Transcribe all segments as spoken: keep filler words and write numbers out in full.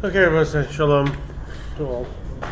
Okay, everyone, shalom to all.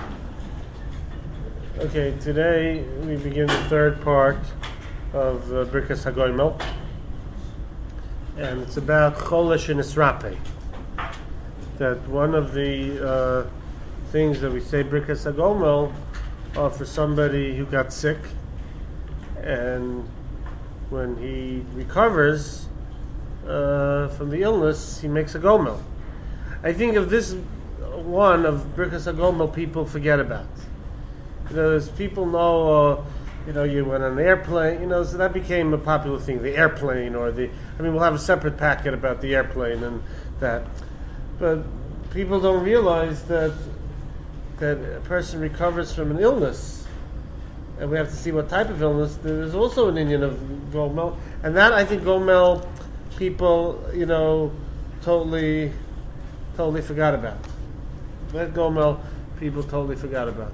Okay, today we begin the third part of uh, Birkas HaGoimel, and it's about Cholesh and Isrape. That one of the uh, things that we say Birkas HaGoimel are for somebody who got sick, and when he recovers uh, from the illness, he makes a Gomel. I think of this one of Birkas HaGomel people forget about. You know, as people know, uh, you know, you went on an airplane, you know, so that became a popular thing, the airplane or the, I mean, we'll have a separate packet about the airplane and that. But people don't realize that that a person recovers from an illness, and we have to see what type of illness. There's also an Indian of Gomel, and that I think Gomel people, you know, totally, totally forgot about. That Gomel people totally forgot about.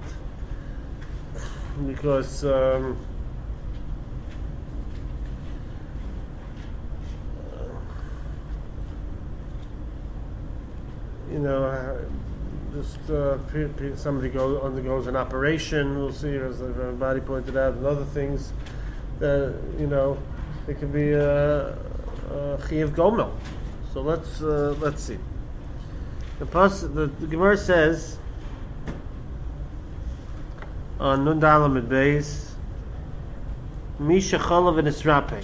Because um, you know, just uh, somebody goes undergoes an operation. We'll see, as everybody pointed out, and other things that you know, it can be a, a chiyuv gomel. So let's uh, let's see. The, pas- the, the Gemara says on Nun Dalam at Beis, Misha Chalav and Isrape.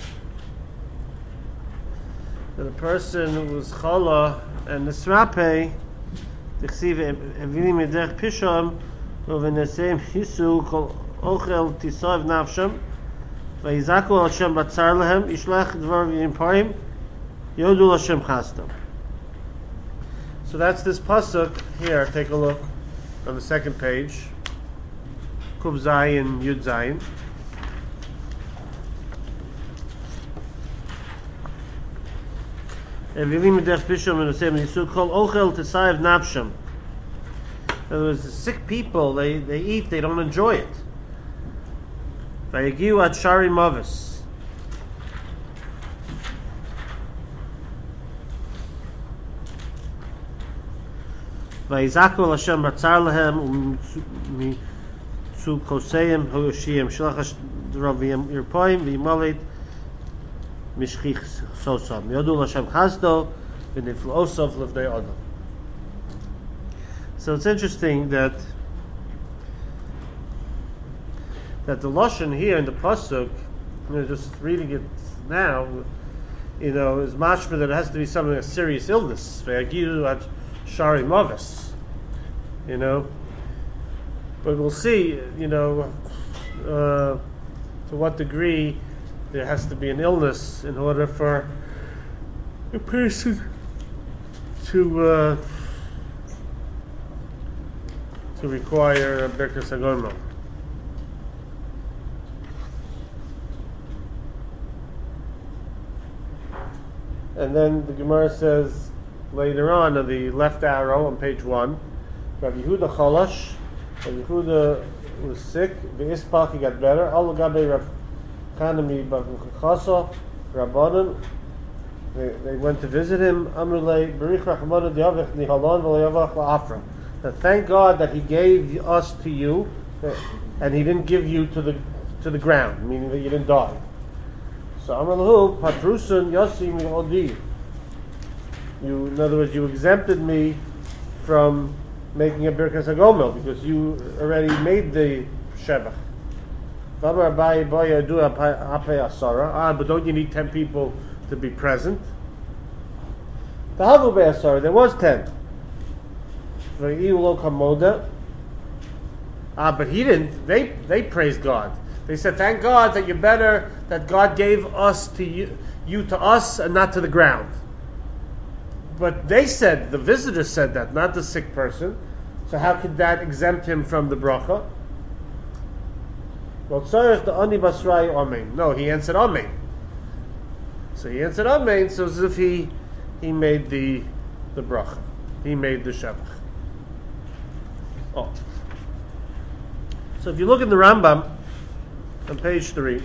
That a person who was Chala and Isrape, Tichsiv Evinim Yedech Pisham, Uvenesem Hisu Kol Ochel Tisav Nafsham, Vayizaku Al Shem Batzar Lehem, Ishlach Dvar V'Yimpayim, Yodu Hashem Chastam. So that's this pasuk here. Take a look on the second page. Kuf Zayin Yud Zayin. Evilim Medech Pisham and Osem Yisuk Kol Ochel Tesayev Nafsham. In other words, the sick people, they, they eat, they don't enjoy it. Vayagiu Ad Shari Mavis. Vayizaku Hashem Batzar Lehem Mitzu Koseim Hoyoshiyim Shlachas Dravim Yirpoim V'Yimalid Mishchich Sosam Yodul Hashem Chazdo V'Niflo Osov Levnei Adam. So it's interesting that that the lashon here in the pasuk, you know, just reading it now, you know, is mashma that it has to be something a serious illness. Ve'agidu at shari mavis, you know. But we'll see, you know, uh, to what degree there has to be an illness in order for a person to uh, to require a Birkas HaGomel. And then the Gemara says later on, on the left arrow on page one, Rav Yehuda Chalash, Rav Yehuda was sick, the Ispak, he got better, Al Gabe Rav Chanami Bavchasa, Rabbanan, they, they went to visit him, Amrulay, Berich Rachmanu Diavich Nihalon V'Layavach La'afra. That thank God that He gave us to you, and He didn't give you to the to the ground, meaning that you didn't die. So Amrullahu Patrusun Yasim Odi. You, in other words, you exempted me from making a Birkas HaGomel because you already made the Shevach. Ah, but don't you need ten people to be present? There was ten. Ah, but he didn't. They they praised God. They said, "Thank God that you're better. That God gave us to you, you to us, and not to the ground." But they said, the visitor said that, not the sick person. So how could that exempt him from the bracha? Well, tzarech the ani basrai amen. No, he answered amen. So he answered amen, so as if he he made the the bracha, he made the shevach. Oh, so if you look in the Rambam on page three.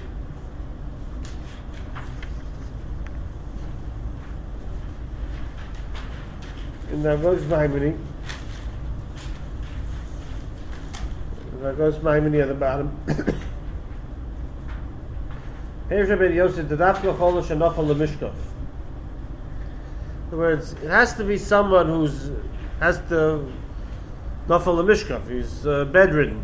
in the Rosh Maimoni, That goes Maimoni at the bottom. Here's Rabbi Yosef, the dafka cholo shenofel lemishkov. In other words, it has to be someone who's has to nofel lemishkov. He's uh, bedridden.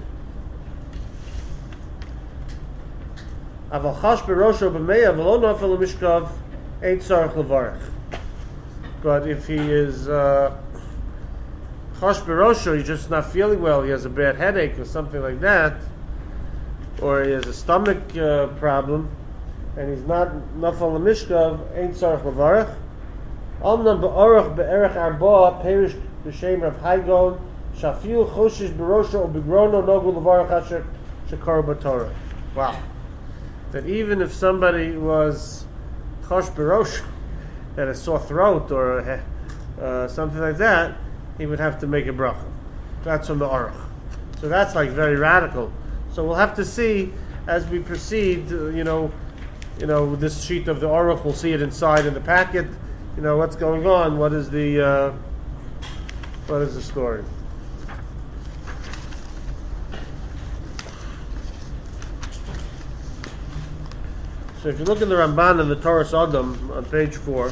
Aval chash berosho b'meya v'lo nofel lemishkov ain't tzarich levarach. But if he is uh, chash berosho, he's just not feeling well, he has a bad headache or something like that, or he has a stomach uh, problem, and he's not nafal lemishkav, ain't tzarich levarach. Amnam be'orach be'erech arba perish b'shem Rav Haigon shafiu choshish berosho or begrono nogu levarach asher shekar b'torah. Wow. That even if somebody was chash berosho, had a sore throat or a, uh, something like that, he would have to make a bracha. That's from the Aruch. So that's like very radical. So we'll have to see as we proceed. Uh, you know, you know this sheet of the Aruch. We'll see it inside in the packet. You know what's going on. What is the uh, what is the story? So if you look in the Ramban and the Torah Sodom on page four.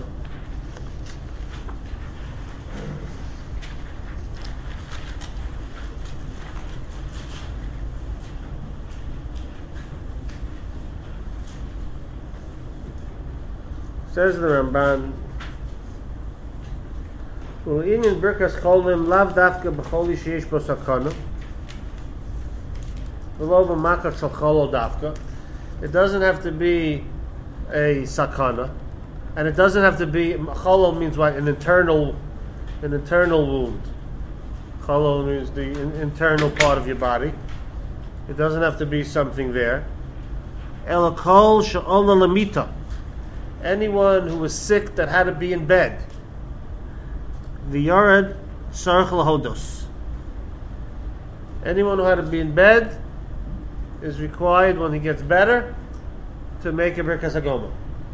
Says the Ramban, "U'inyan birkas cholim lav dafka b'choli sheyesh bo sakana, v'lo b'makach shel cholo dafka." It doesn't have to be a sakana, and it doesn't have to be. Cholo means what? An internal, an internal wound. Cholo means the in, internal part of your body. It doesn't have to be something there. El kol she'ola lamita. Anyone who was sick that had to be in bed. The Yared Sarach Lahodos. Anyone who had to be in bed is required when he gets better to make a Birkas Hagoma.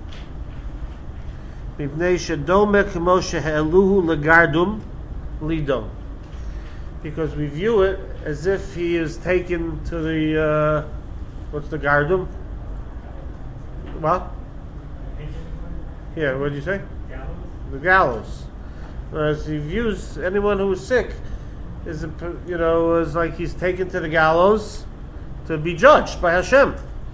Mipnei shedome k'mo shehe'eluhu legardum lidom. Because we view it as if he is taken to the uh, what's the gardum? What? Yeah, what did you say? Gallows. The gallows. Whereas he views anyone who is sick is, a, you know, is like he's taken to the gallows to be judged by Hashem,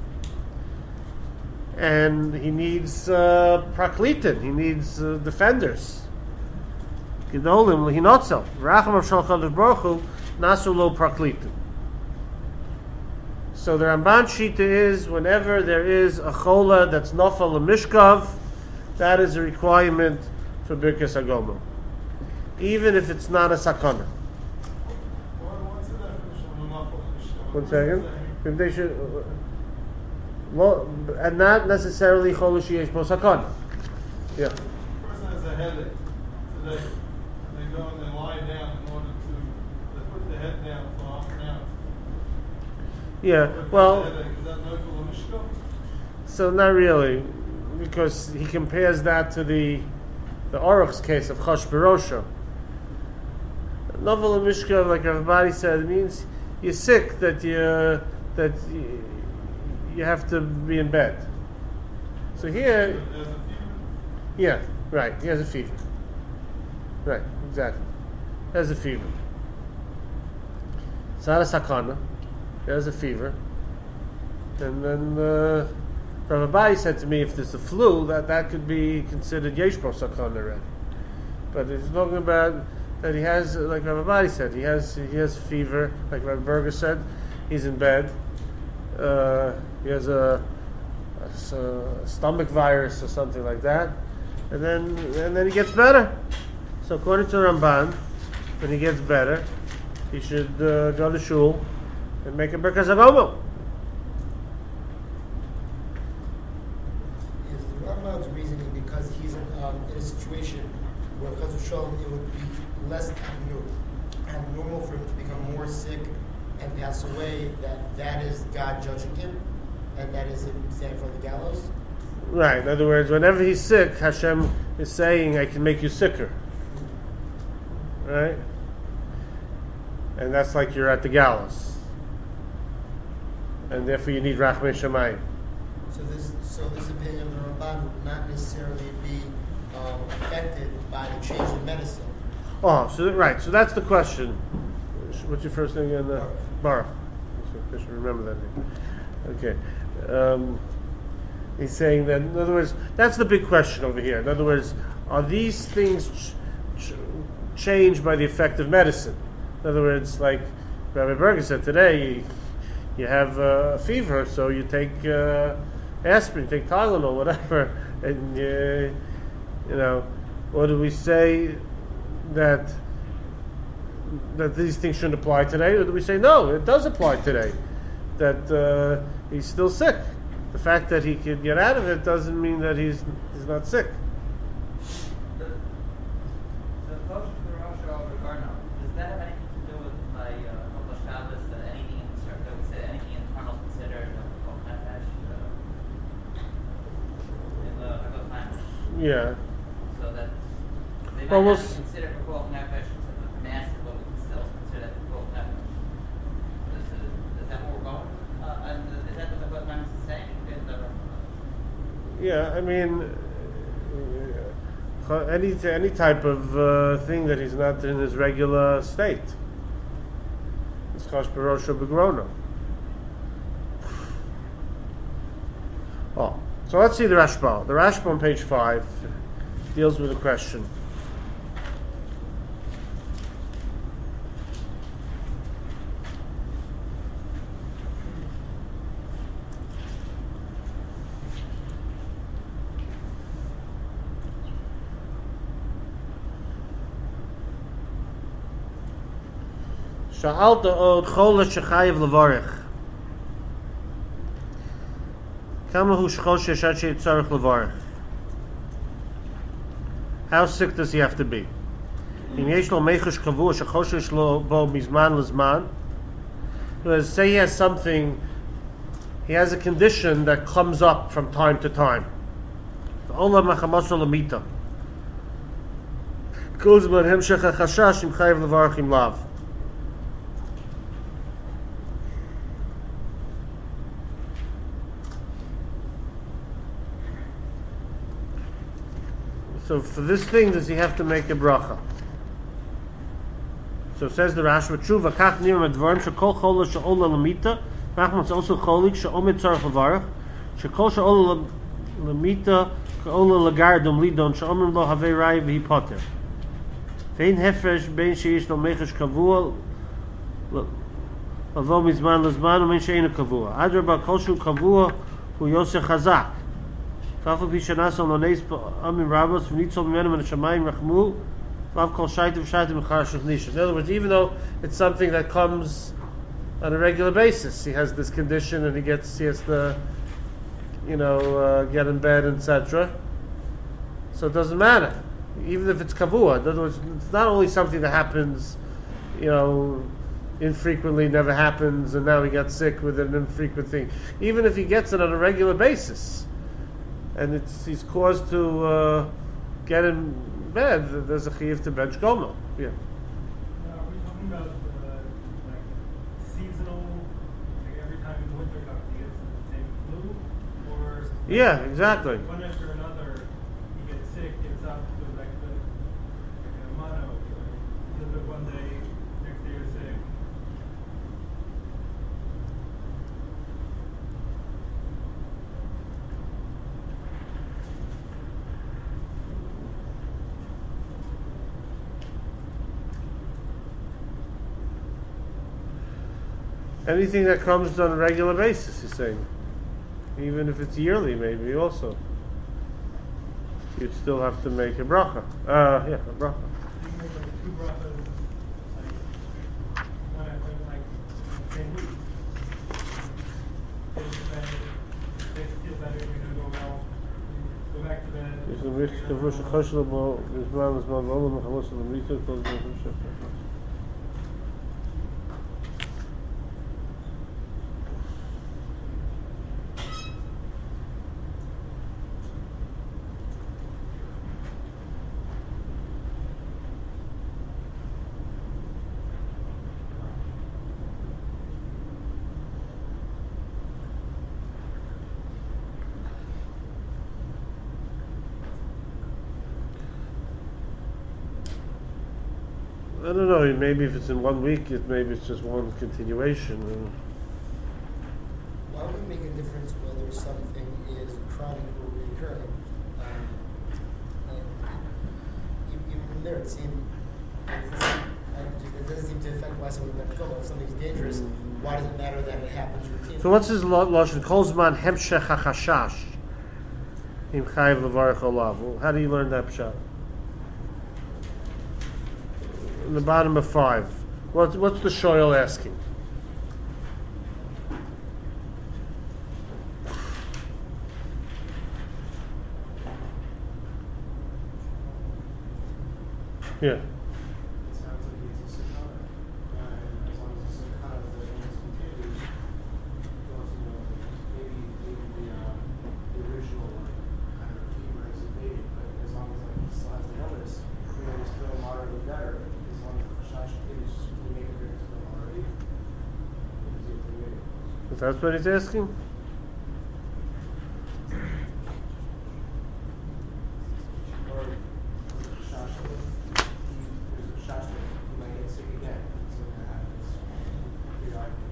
and he needs uh, praklitin. He needs uh, defenders. Gedolim lehinotzel racham of Shulchan Baruch Hu nasu lo praklitin. So the Ramban Shita is whenever there is a chola that's nofal lemishkav, that is a requirement for Birkas Hagoma, even if it's not a sakana. One second. If they should, well, and not necessarily chol sheyesh bo sakana. Yeah. The person has a headache today, and they go and they lie down in order to they put the head down for half an hour. Yeah. Well. Is that no for Mishka? So not really. Because he compares that to the the Aruch's case of Chash Berosho. Novel and Mishka, like everybody said, it means you're sick that you that you, you have to be in bed. So here, yeah, right. He has a fever. Right, exactly. He has a fever. It's not a sakana. He has a fever, and then. Uh, Rav Abai said to me, if there's a flu, that, that could be considered yesh bo sakana already. But he's talking about that he has, like Rav Abai said, he has he has fever, like Rav Berger said, he's in bed. Uh, he has a, a, a stomach virus or something like that, and then and then he gets better. So according to Ramban, when he gets better, he should uh, go to shul and make a Birkas Hagoma. Ramban's reasoning because he's in, um, in a situation where Chas v'Shalom it would be less abnormal, abnormal for him to become more sick and pass away. That that is God judging him, and that is him standing for the gallows. Right. In other words, whenever he's sick, Hashem is saying, "I can make you sicker." Right. And that's like you're at the gallows. and therefore you need Rachmei Shamayim. So this, so this opinion of the Ramban would not necessarily be um, affected by the change in medicine. Oh, so right. So that's the question. What's your first name again? Uh, Baruch. I should remember that name. Okay. Um, he's saying that, in other words, that's the big question over here. In other words, are these things ch- ch- changed by the effect of medicine? In other words, like Rabbi Berger said today, you, you have uh, a fever, so you take uh, aspirin, you take Tylenol, whatever, and uh, you know, or do we say that that these things shouldn't apply today, or do we say no, it does apply today? That uh, he's still sick. The fact that he can get out of it doesn't mean that he's he's not sick. The kosher Rosh Hashanah, does that have anything to do with my Chol Shabbos? That anything in that would say anything internal considered Chol Nefesh in the Haggadah time? Yeah. So that they might Well, we'll not s- be considered for Chol Nefesh massive, but we can still consider that for Chol Nefesh. Is, is, is that where we're going? Uh, and is that what the Haggadah time is saying? Is that right? Yeah, I mean, uh, any any type of uh, thing that he's not in his regular state. It's Chosh Barosha Begrona. Oh, so let's see the Rashba. The Rashba on page five deals with a question. Sha'alta od chola shechayev levarich. Kama hu shchoshesh ad sheyitzarech levarich. How sick does he have to be? Im yesh lo mechush kavua shechoshesh lo bo mizman lezman. Because say he has something, he has a condition that comes up from time to time. Ola machamasol lamita. Goes man hemshech hachashash im chayev levarich im lav. So for this thing, does he have to make a bracha? So says the Rashi, "Tshuva kach nirma dvarim shekol chola she'ola lamita, machmas also cholik she'omet tzarich levarach, shekol she'ola lamita ke'ola lagardum lidon she'omrim lo havei rai v'hi poter. Vein hefresh bein she'ish lo mechesh kavua lavo mizman lezman u'mein she'ena kavua. Adraba kol shu kavua hu yoseh chazak. Kafel pishanasal lo neis amin rabos v'nitzol b'menem and shamayim rachmu lav kol shaitim shaitim v'charash nisha. In other words, even though it's something that comes on a regular basis, he has this condition and he gets he has to, you know, uh, get in bed, et cetera. So it doesn't matter, even if it's kavua. In other words, it's not only something that happens, you know, infrequently, never happens, and now he got sick with an infrequent thing. Even if he gets it on a regular basis, and it's he's caused to uh, get in bed, there's a chiyuv to bench gomo. Yeah. Now, are we talking about uh, like seasonal, like every time in winter he gets the same flu, or Yeah, exactly. one after another he gets sick, gets up, goes back to like a mono, like, he'll live one day, next day you're sick. Anything that comes on a regular basis, he's saying. Even if it's yearly, maybe also. You'd still have to make a bracha. Uh, yeah, a bracha. You can make like two brachas, like one after like the same week. Get to bed, get get better, you're gonna go well. Go back to bed. יש לו מיך כבוא שחוש לו בו בזמן הזמן ועולה מחבוס לו מיתו כל זה חושב. I don't know. Maybe if it's in one week, it maybe it's just one continuation. And Why would it make a difference whether something is chronic or recurring? Um, and even even from there, it seemed it doesn't seem- it doesn't seem to affect why someone might go. If something's dangerous, why does it matter that it happens routinely? so what's his lashon? Kol zman hemshech hachashash im chayiv levarich olav. Well, how do you learn that pshat? In the bottom of five. What's what's the shoyel asking? Yeah. It sounds like he's a sakana. And as long as it's a sakana that illness continues, you also know maybe maybe the uh, the original like, kind of fever has abated, but as long as like he still has the illness, you know, he's still moderately better. As long as the chash continues to make a difference to him already, he's able to make it. If that's what he's asking? Or with the chash, he, there's a chash that he might get sick again. So that happens periodically.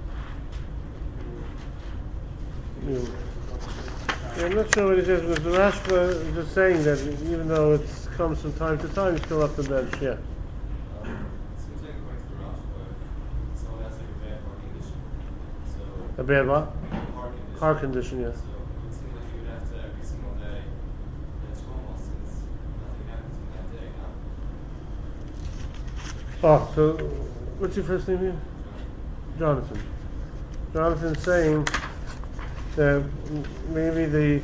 Yeah. Yeah, I'm not sure what he says, because the Rashba is just saying that even though it comes from time to time, you still have to bench, yeah. Um, it seems like according to the Rashba, someone has like a bad heart condition. So A bad what? heart condition. Heart condition, yeah. So it would seem like you would have to every single day bench almost since nothing happens in that day, huh? Oh, so what's your first name here? Jonathan. Jonathan's saying that maybe the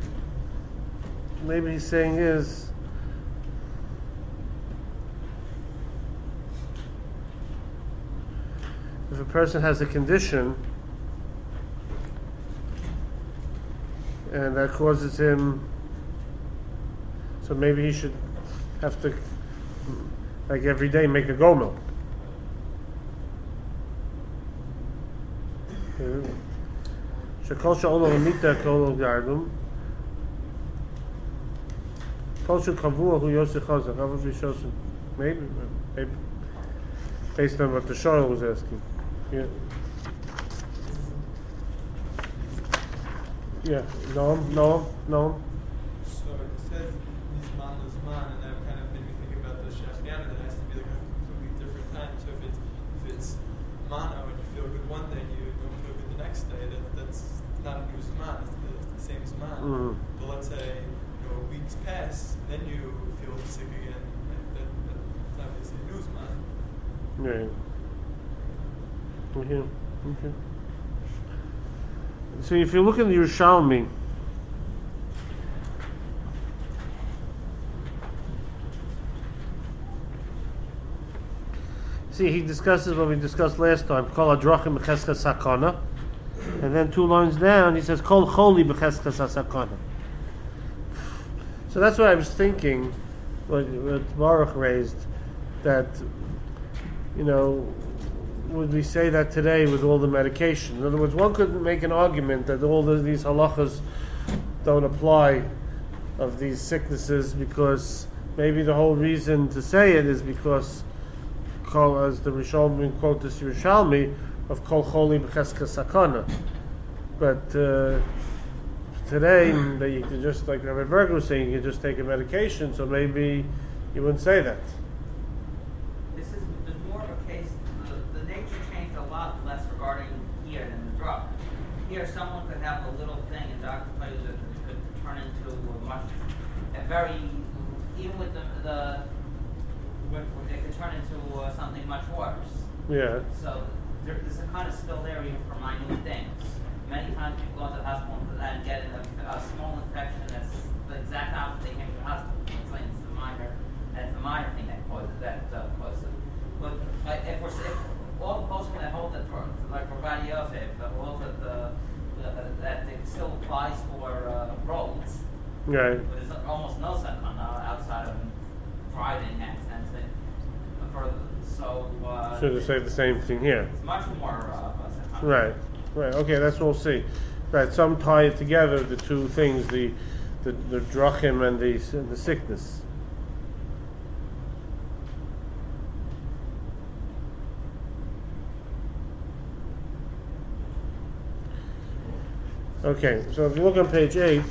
maybe he's saying is if a person has a condition and that causes him, so maybe he should have to, like every day, make a gomel. Shekol she'olo l'mita kol gardum. Kol she'kavua hu yosef chazak. How would we show some? Maybe, maybe, based on what the Shoel was asking. Yeah. Yeah. No, no, no. So it says Nizman Lizman, and that kind of made me think about the Shashgana, that has to be like a completely different time. So if it's if it's mono and you feel good one day and you don't feel good the next day, that that's not a new Zman, it's the, it's the same Zman. Mhm. But let's say you know weeks pass, then you feel sick again, that, that, that's obviously a new Zman. Right. Okay. Okay. So if you look in the Yerushalmi, see he discusses what we discussed last time, Kol Adrachim B'Cheskas Sakana, and then two lines down he says Kol Choli B'Cheskas Sakana. So that's what I was thinking, what, what Baruch raised, that, you know, would we say that today with all the medication? In other words, one could make an argument that all the, these halachas don't apply of these sicknesses because maybe the whole reason to say it is because, kol, as the Rishonim quote this Yerushalmi, of Kol Choli B'Cheskas Sakana. But uh, today, that you could just, like Rabbi Berger was saying, you could just take a medication, so maybe you wouldn't say that. This is there's more of a case. The, the nature changed a lot less regarding here than the drug. Here, someone could have a little thing, and doctor tells you that it could turn into a much, a very, even with the, the with, it could turn into uh, something much worse. Yeah. So there, there's a kind of still there even for minute things. Many times people go to the hospital and get a, a small infection that's the exact opposite they came to the hospital. It's like it's the minor, and it's the minor thing that causes that uh, causes it. But like, if we're if all the posting that hold that for like for Rabbi Yosef, that holds that the, the that it still applies for uh, roads. Right. But there's almost no sense on uh, outside of driving accidents. That, for so. Uh, Should have said the same thing here. It's much more. Uh, Right. Right. Okay, that's what we'll see. Right. Some tie it together, the two things, the the, the drachim and the and the sickness. Okay, so if you look on page eight,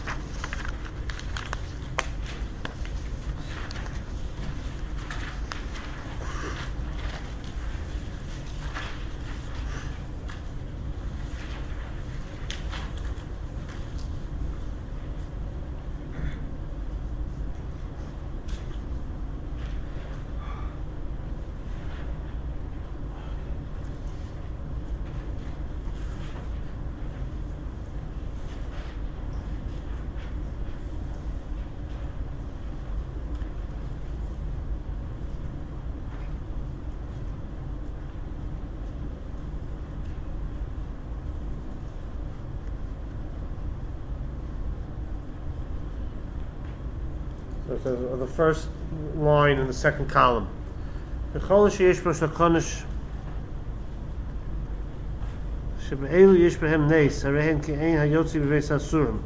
so it says uh, the first line in the second column. V'chol sheyesh bo shakonish shebe'elu yesh behem neis harehen ke'ein hayotzi b'beis hasurim.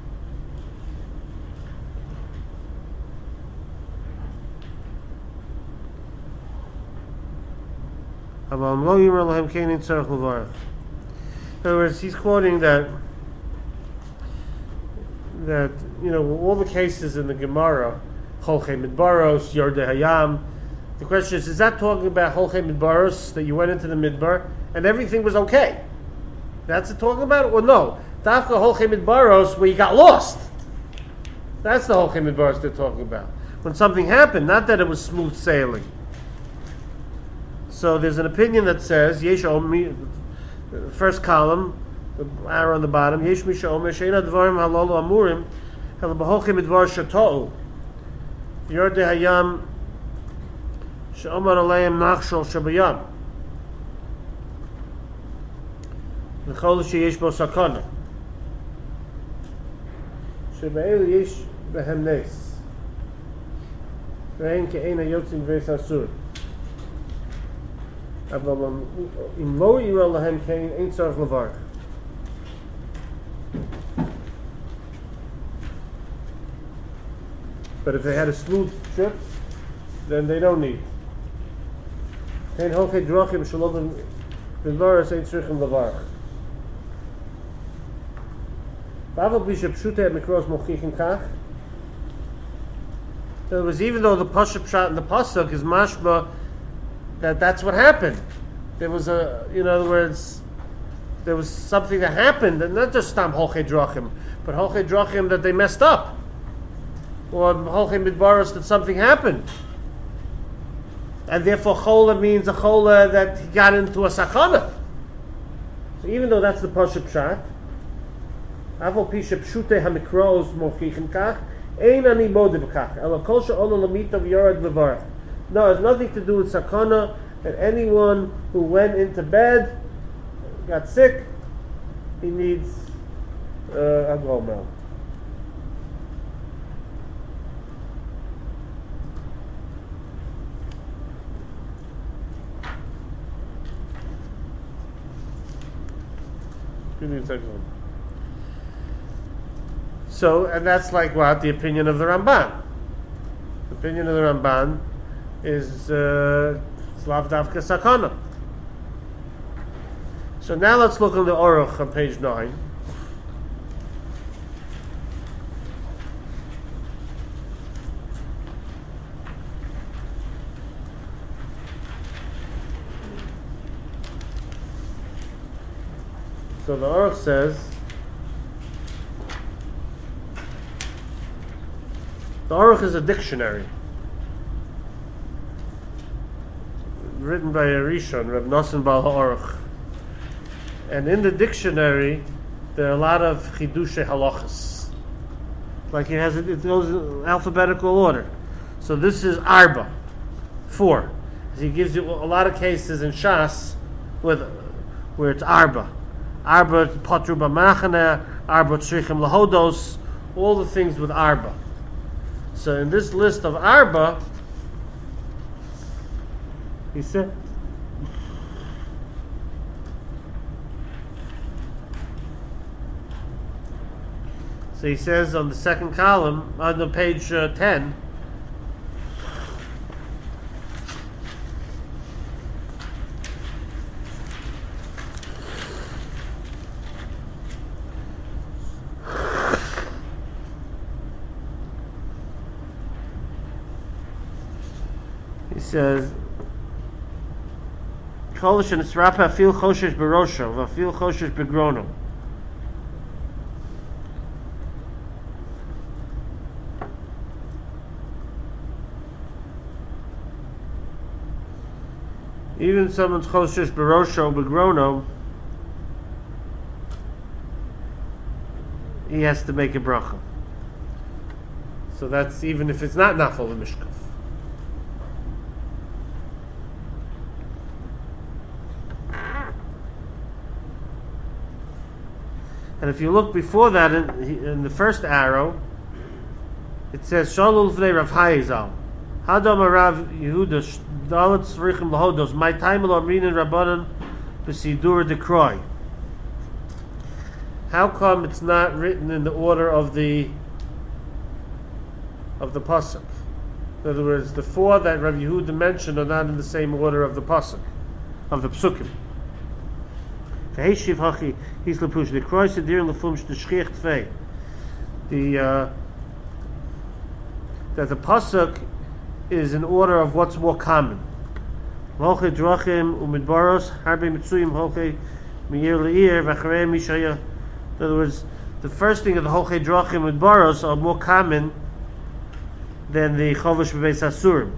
Aval lo yimer lahem ke'ein ein tzarech levarach. In other words, he's quoting that that you know all the cases in the Gemara, Holchei Midbaros, Yordei Hayam. The question is, is that talking about Holchei Midbaros, that you went into the Midbar and everything was okay? That's it talking about, or no? Dafka Holchei Midbaros, where you got lost. That's the Holchei Midbaros they're talking about. When something happened, not that it was smooth sailing. So there's an opinion that says, Yesh Omi, first column, the arrow on the bottom, Yesh Misha Omer Sheina Dvarim Halolu Amurim Hel B'Holchei Midbar Shato'u Yordei Hayam She'omar Aleim Nachshol Shabayam V'chol Sheyesh Bo Sakana Shebe'elu Yesh Behem Nes Ve'en Ke'ein HaYotzim V'Beis Asur Aval Im Lo Yira Lahem Ke'ein Ein Tzarech Levarach. But if they had a smooth trip, then they don't need. Kein Holchei Drachim Shalom Midbaros Ein Tzrichim Levarach. B'aval B'Shep Pshutei Mikros Mochichin Kach. In other words, even though the pasuk shot in the pasuk is mashma that that's what happened. There was a, in other words, there was something that happened, and not just Stam Holchei Drachim, but Holchei Drachim that they messed up, or Holchei Midbaros that something happened, and therefore Chola means a Chola that he got into a sakana. So even though that's the pasuk shot, Aval Pisha Pshutei Hamikros Mochichin Kach. Ein ani modeh b'kach, ela kol she'ola lamitav yorad levarach. No, it has nothing to do with sakana, and anyone who went into bed, got sick, he needs uh, a gomel. Give me a second. So, and that's like what? The opinion of the Ramban. The opinion of the Ramban is uh, Slav Davka Sakana. So now let's look on the Aruch on page nine. So the Aruch says, the Aruch is a dictionary written by a Rishon, Reb Nosson Baal HaAruch. And in the dictionary, there are a lot of Chidushe Halachas. Like it has, it goes in alphabetical order. So this is Arba, four. He gives you a lot of cases in Shas with where it's Arba. Arba Patru B'Machane, Arba Tzrichim Lahodos, all the things with Arba. So in this list of Arba, he said, so he says on the second column, on the page uh, ten, says, Cholish and Srapa fil choshesh berosho, vafil choshesh begrono. Even someone's choshesh berosho begrono, he has to make a bracha. So that's even if it's not nafal l'mishkaf. And if you look before that in, in the first arrow, it says Shalul v'nei Rav Hayizal. Hadam Rav Yehuda Dalet Tzrichim Lahodos. My time will Amrin Rabbanan b'Sidur Dekroi. How come it's not written in the order of the of the pasuk? In other words, the four that Rav Yehuda mentioned are not in the same order of the pasuk, of the psukim. The uh, that the pasuk is in order of what's more common. In other words, the first thing of the Holchei Drachim and Baros are more common than the Chovesh B'Beis Asurim.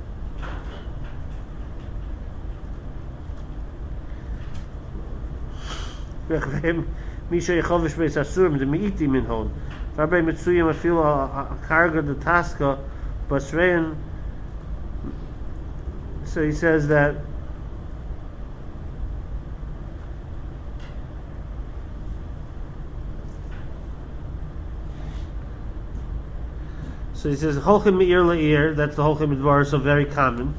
Misha Yechovish Beis Asurim the Meiti Minhon. Rabbi Mitzuyim Afil Karga the Taska Basrein. So he says that So he says Holchem Meir Le'ir, that's the Holchem Midbar, so very common.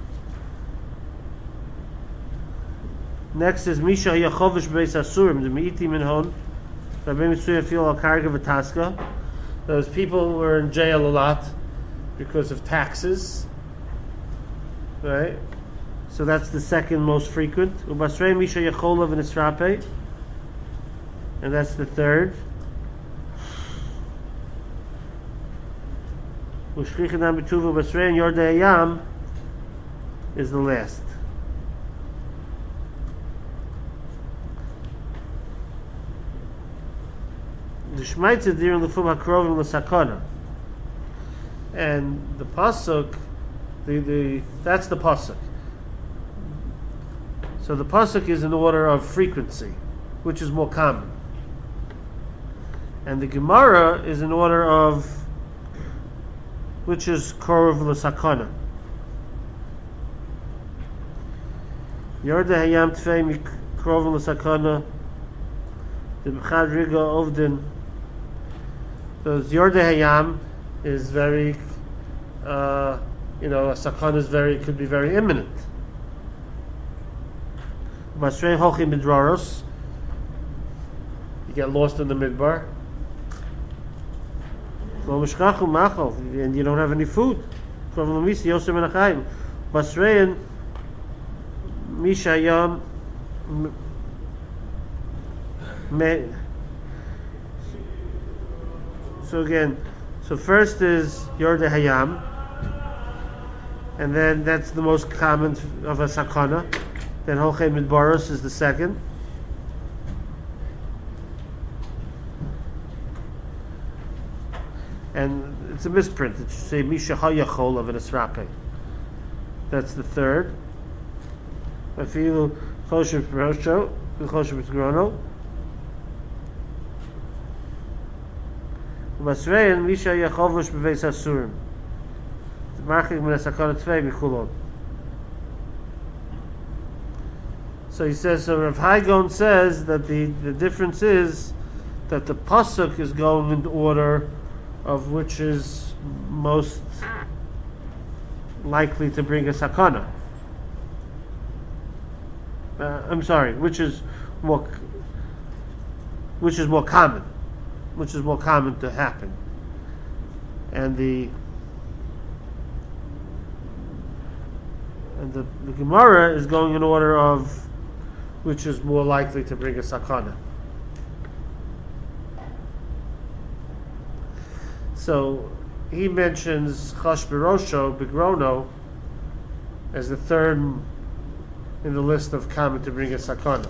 Next is Misha Yachovish Beis Asurim, the Meiti Minhon. Rabbi Mitzuyah feel al Karga V'Taska. Those people who were in jail a lot because of taxes. Right? So that's the second most frequent. Ubasrei Misha Yacholov and Isrape. And that's the third. Ushchichinam B'Tuva Ubasrei and Yordei Hayam is the last. The Shmaitz is during the Fum HaKrovim L'Sakona, and the pasuk, the the that's the pasuk. So the pasuk is in order of frequency, which is more common, and the Gemara is in order of which is Korov L'Sakona. Yordei Hayam Tfei Mikrovim L'Sakona, the B'chad Riga Ovdin. So Yordei Hayam is very, uh, you know, a sakana is very, could be very imminent. Basrei Hochi Midraros, you get lost in the midbar. And you don't have any food. Basrei Mishayam Me. So again, so first is Yordei Hayam, and then that's the most common of a sakana. Then Holchei Midbaros is the second. And it's a misprint. It should say Misha Hayachol of an Esrape. That's the third. Afilu Choshev Perosho, Choshev Grono. Masrein Misha Yachovush B'Veis Asurim. Marchik Min HaSakana Tvei Mikulon. So he says, so Rav Haigon says that the, the difference is that the pasuk is going in order of which is most likely to bring a sakana. Uh, I'm sorry, which is more, which is more common. Which is more common to happen, and the and the, the Gemara is going in order of which is more likely to bring a sakana. So he mentions Chash Birosho Bigrono, as the third in the list of common to bring a sakana.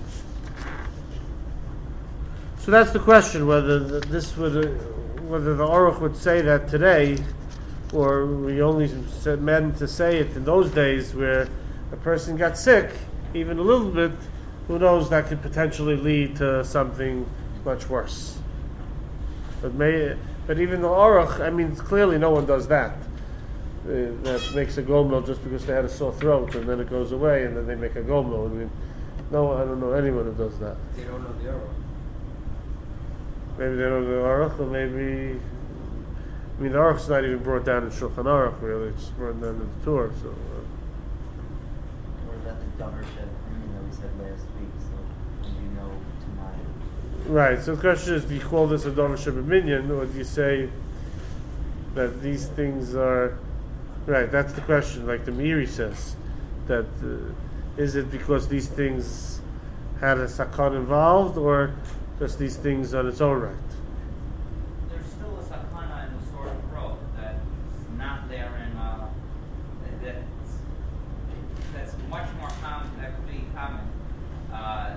So that's the question, whether the, this would, uh, whether the Aruch would say that today, or we only said, meant to say it in those days where a person got sick, even a little bit, who knows, that could potentially lead to something much worse. But may, but even the Aruch, I mean, clearly no one does that. Uh, that makes a gomel just because they had a sore throat, and then it goes away, and then they make a gomel. I mean, no, I don't know anyone who does that. They don't know the Aruch. Maybe they don't know the Aruch, or maybe, I mean, the Aruch's not even brought down in Shulchan Aruch, really. It's brought down in the Torah. So, uh, What about the Davershet opinion that we said last week? So, when you know tonight. right. So the question is, do you call this a Davar Shebeminion, or do you say that these things are right? That's the question. Like the Meiri says, that uh, is it because these things had a sakon involved, or just these things on its own right? There's still a sakana in the sore throat that's not there in uh, that that's much more common. That could be common. Uh,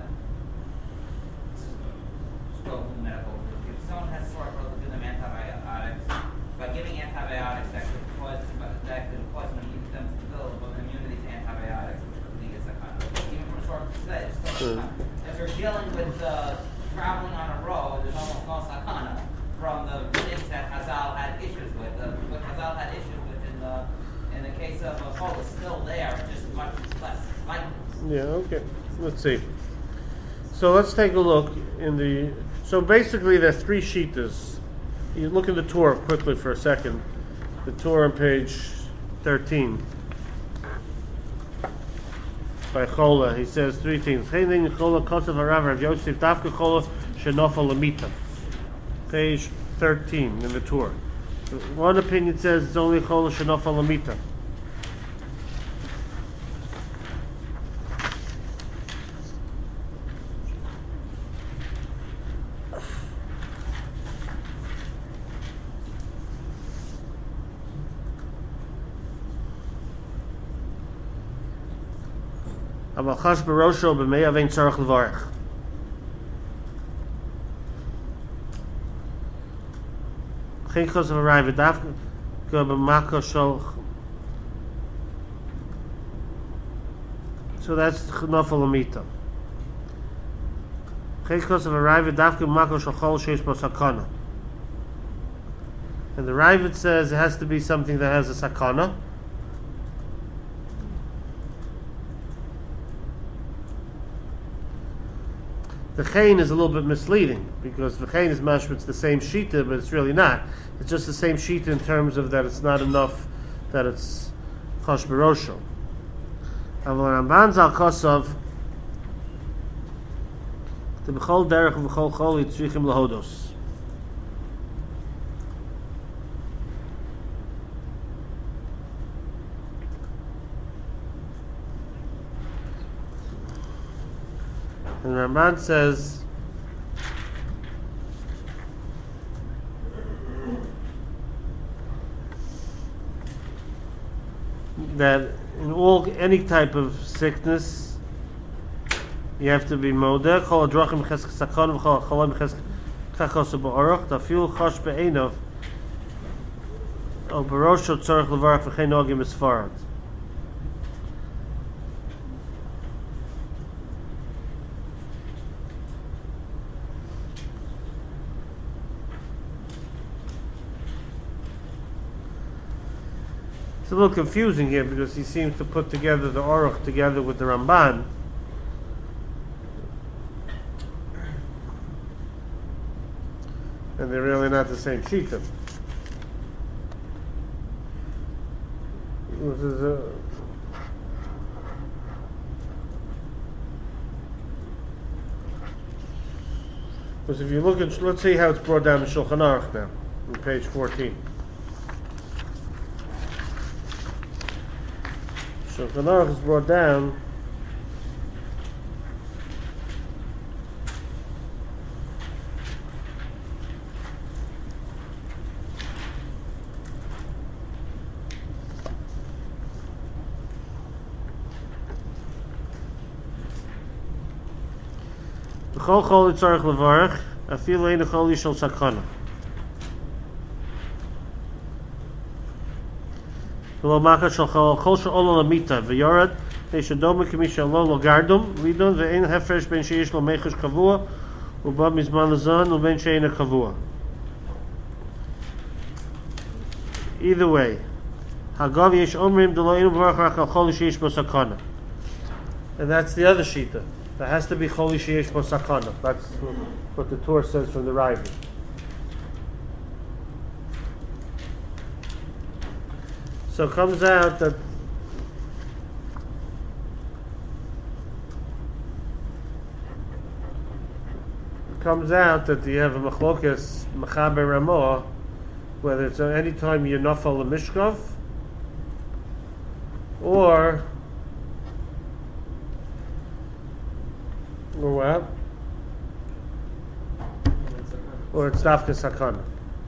still medical. If someone has sore throat, give them antibiotics. By giving antibiotics, that could cause that could cause them them to develop an immunity to antibiotics, which could lead to sakana. Even from sore throat, it's still Hmm. sakana. If you're dealing with uh, traveling on a road, there's almost no sakana from the things that Hazal had issues with. Uh, what Hazal had issues with in the in the case of a phone is still there, just much less likely. Yeah. Okay. Let's see. So let's take a look in the. So basically, there are three shitas. You look in the Torah quickly for a second. The Torah on page thirteen. By Chola, he says three things. Page thirteen in the Torah. One opinion says it's only Chola Shenofa Lamita. אבל חש בראשו במאה ואין צורך לברך. geen חוס וראי ודווקא במאקו של. So that's נופל המיטה. geen חוס וראי ודווקא במאקו של חול שיש בו סכנה. And the Ravid says it has to be something that has a sakana. The chayin is a little bit misleading because the chayin is mashma, it's the same shita, but it's really not. It's just the same shita in terms of that it's not enough that it's chosh barosho. Aval Ramban zal kosov the b'chol derech and b'chol chol yitzrichim lahodos. And Ramban says that in all any type of sickness you have to be modeh chol adrachim chesk sakon v'chol cholim chesk chachos ba'orach tafil chosh be'enov o barosho tzorich levarach v'chein nogim esfarad. It's a little confusing here because he seems to put together the Aruch together with the Ramban. And they're really not the same shita. This is a because if you look at, let's see how it's brought down in Shulchan Aruch now, on page fourteen. Shulchan Aruch is brought down V'chol chol tzarich levarach, afilu ein chol yishol sakana. V'lo macha shal chol chol shal olo lamita v'yorad Shadoma Kamisha Lolo Gardum, Ridon, the Ein Hefresh Ben Sheish Lo Mechish Kavua, Ubab Mizman Lazan, Uben Sheina Kavua. Either way, Hagav Yesh Omrim Deloinu Baruch Rachal Choli Sheish Bo Sakana. And that's the other Shita. There has to be Choli Sheish Bo Sakana. That's what the Torah says from the Raiva. So it comes out that comes out that you have a machlokas mechaber ramah, whether it's any time you're nafal l'mishkav or or what, or it's dafka sakana.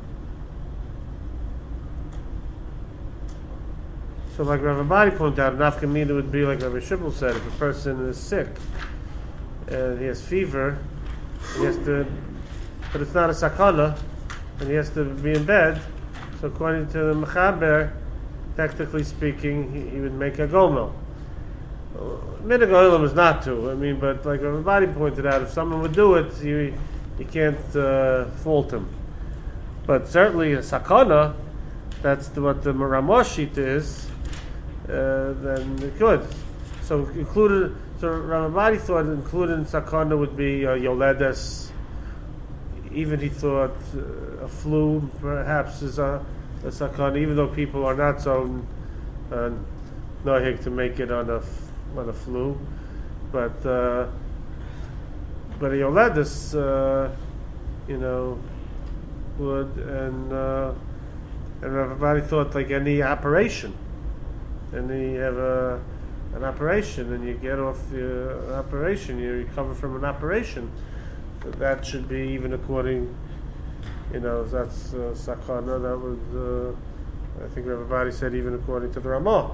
So, like Rav Abadi pointed out, nafka mina would be like Rabbi Shibul said: if a person is sick and he has fever. He has to, but it's not a sakana, and he has to be in bed. So according to the Mechaber, technically speaking, he, he would make a gomel. Minig oilam is not to. I mean, but like everybody pointed out, if someone would do it, you you can't uh, fault him. But certainly a sakana, that's the, what the Ramoshit is. Uh, then it could. So included. So Ramabadi thought included in sakana would be uh, yoledes. Even he thought uh, a flu perhaps is a, a sakana, even though people are not so uh, nohig to make it on a on a flu, but uh, but a yoledes, uh, you know, would and uh, and Ramabadi thought like any operation, and you have a an operation and you get off the operation, you recover from an operation, that should be even according, you know, that's uh, sakana, that was, uh, I think everybody said even according to the Ramah.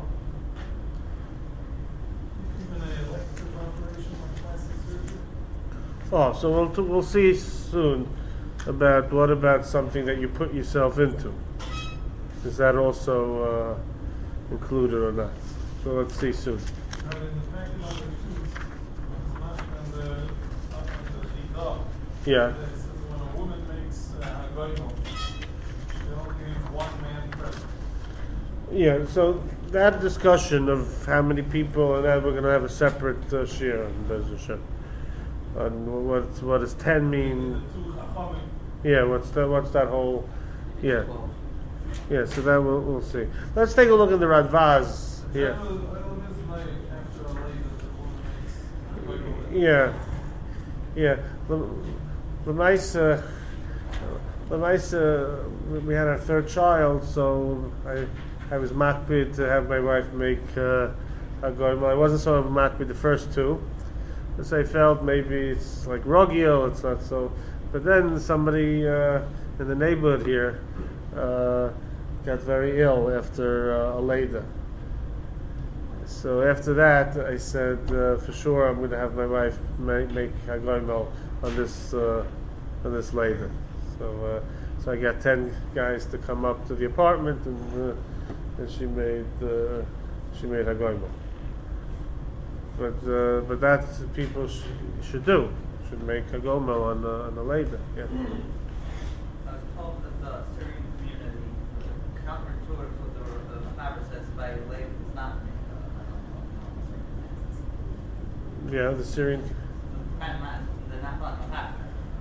Even an elective operation like plastic surgery? Oh, so we'll, t- we'll see soon about what about something that you put yourself into. Is that also uh, included or not? So let's see soon. But in the packet number two, it's not on the, up on the dog. Yeah. It says when a woman makes uh, hagoyno, they only need one man present. Yeah, so that discussion of how many people and that we're going to have a separate uh, share on Bez Hashem. On what what does ten mean? The two chachamim. Yeah, what's that? What's that whole? Yeah, yeah. So that we'll we'll see. Let's take a look at the Radvaz. Yeah. Yeah, yeah. The mice, uh, the mice. Uh, we had our third child, so I, I was makpid to have my wife make uh, a goyim. I wasn't so makpid the first two, because I felt maybe it's like rogio. It's not so. But then somebody uh, in the neighborhood here uh, got very ill after uh, a leda. So after that, I said uh, for sure I'm going to have my wife make, make hagoyim on this uh, on this later. So uh, so I got ten guys to come up to the apartment, and uh, and she made uh, she made hagoyim. But uh, but that people sh- should do should make hagoyim on the on the later. Yeah. I was told that the Syrian community, counterintuitive to what the the Machaber says by labor does not make a Yeah, the Syrian. They're not on the Machaber.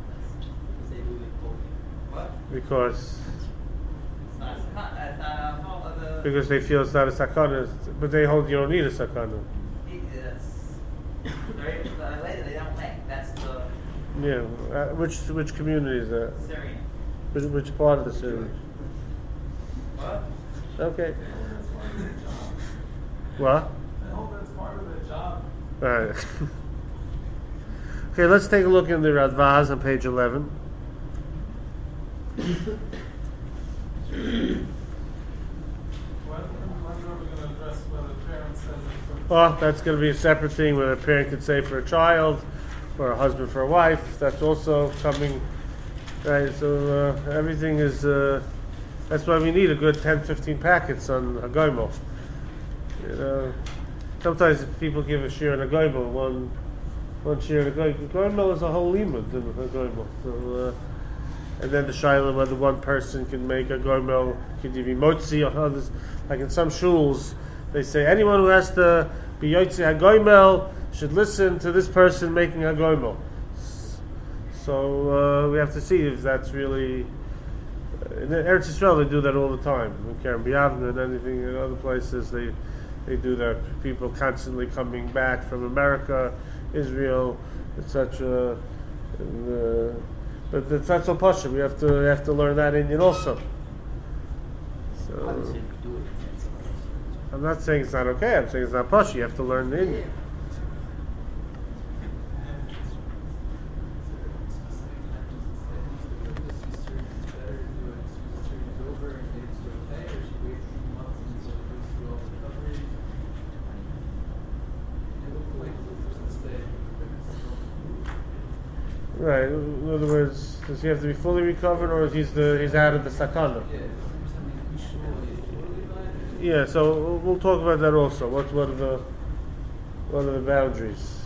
What? Because It's not a sakana. It's not a fault of the. because they feel it's not a sakana, but they hold you don't need a sakana. It's, they're able to, later they don't make. That's the Yeah, uh, which which community is that? Syrian. Which, which part of the Syrian? What? Okay. What? I hope that's part of the job. All right. Okay, let's take a look in the Radvaz on page eleven. When, when are we going to address whether parents says it's Oh, that's going to be a separate thing whether a parent could say for a child, for a husband for a wife, that's also coming, right? So uh, everything is, uh, that's why we need a good ten, fifteen packets on a goimel. You know, sometimes people give a share in a goimel, one, one share in a goimel. Goimel is a whole limud in a goimel. So, uh, and then the shaila whether one person can make a goimel, can you be motzi or others. Like in some shuls, they say anyone who has to be yotzi hagoimel should listen to this person making a goimel. So uh, we have to see if that's really. In Eretz Yisrael, they do that all the time. In Kerem B'Yavne and anything in other places, they they do that. People constantly coming back from America, Israel, et cetera. And, uh, but it's not so posh. We have to we have to learn that Indian also. So I'm not saying it's not okay. I'm saying it's not posh. You have to learn the Indian. Right. In other words, does he have to be fully recovered, or is he's the he's out of the sakana? Yeah. So we'll talk about that also. What what are the what are the boundaries?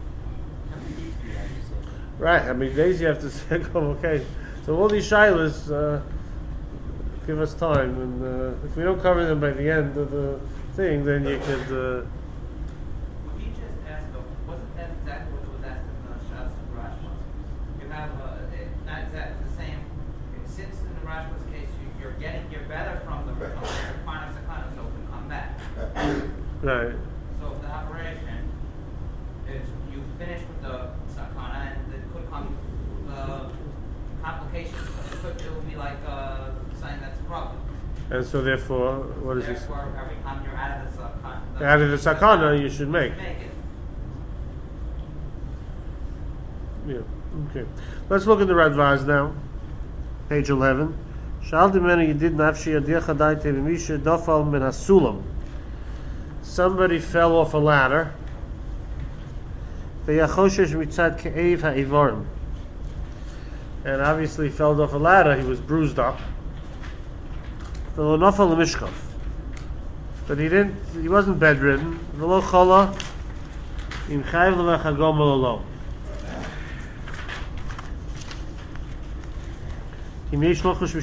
Right. How many days you have to say? Okay. So all these shilas, uh, give us time, and uh, if we don't cover them by the end of the thing, then you could. Uh, What you just asked, though, wasn't that exactly what was asked in the Shas and Rashba? You have uh, it, not exactly the same. Since in the Rashba's case, you, you're getting, you're better from the from the final sakana, so it can come back. right. So if the operation is you finish with the sakana, and it could come uh, complications. It could it will be like uh, something that's broken. And so therefore, what is this? Therefore, every time you're out of the sakana, Out of the sakana, you should make. make it. Yeah. Okay. Let's look at the Radvaz now. Page eleven. Shaldimeni Yedid Nafshi Yadiyah Chadaite B'Misha Dofal Min Hasulam. Somebody fell off a ladder. V'yachoshesh mitzad ke'ev ha'ivorim. And obviously he fell off a ladder. He was bruised up. V'lo nofal l'mishkov. But he didn't. He wasn't bedridden. V'lo chola im chayv l'vechagom l'olo. So he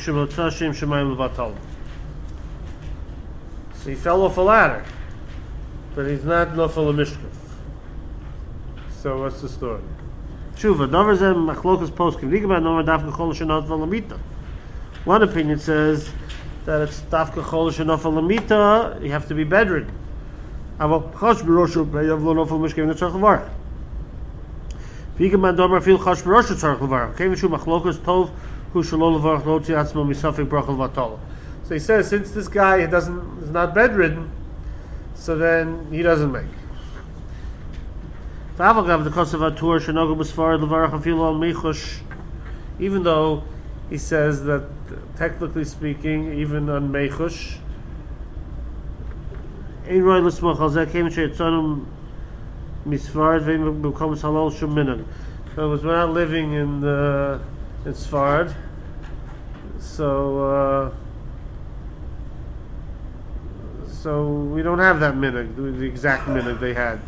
fell off a ladder, but he's not nofal l'mishkov. So what's the story? Tshuva, davar zeh machlokas poskim. Ligabad nomer dafka chol shenot v'lamita. One opinion says that it's dafka chol shenot v'lamita. You have to be bedridden. Aval chosh b'roshu beyav lo nofal l'mishkov netzach l'varach. Ligabad nomer fil chosh b'roshu tzarach l'varach. Kevin shu machlokas tov hu shalol l'varach lo tzi atzmo misafik brachal v'atol. So he says, since this guy doesn't is not bedridden, so then he doesn't make. Even though he says that, technically speaking, even on Meichush, so it was we're not living in uh, in Sfard, so uh, so we don't have that minhag, the exact minhag they had.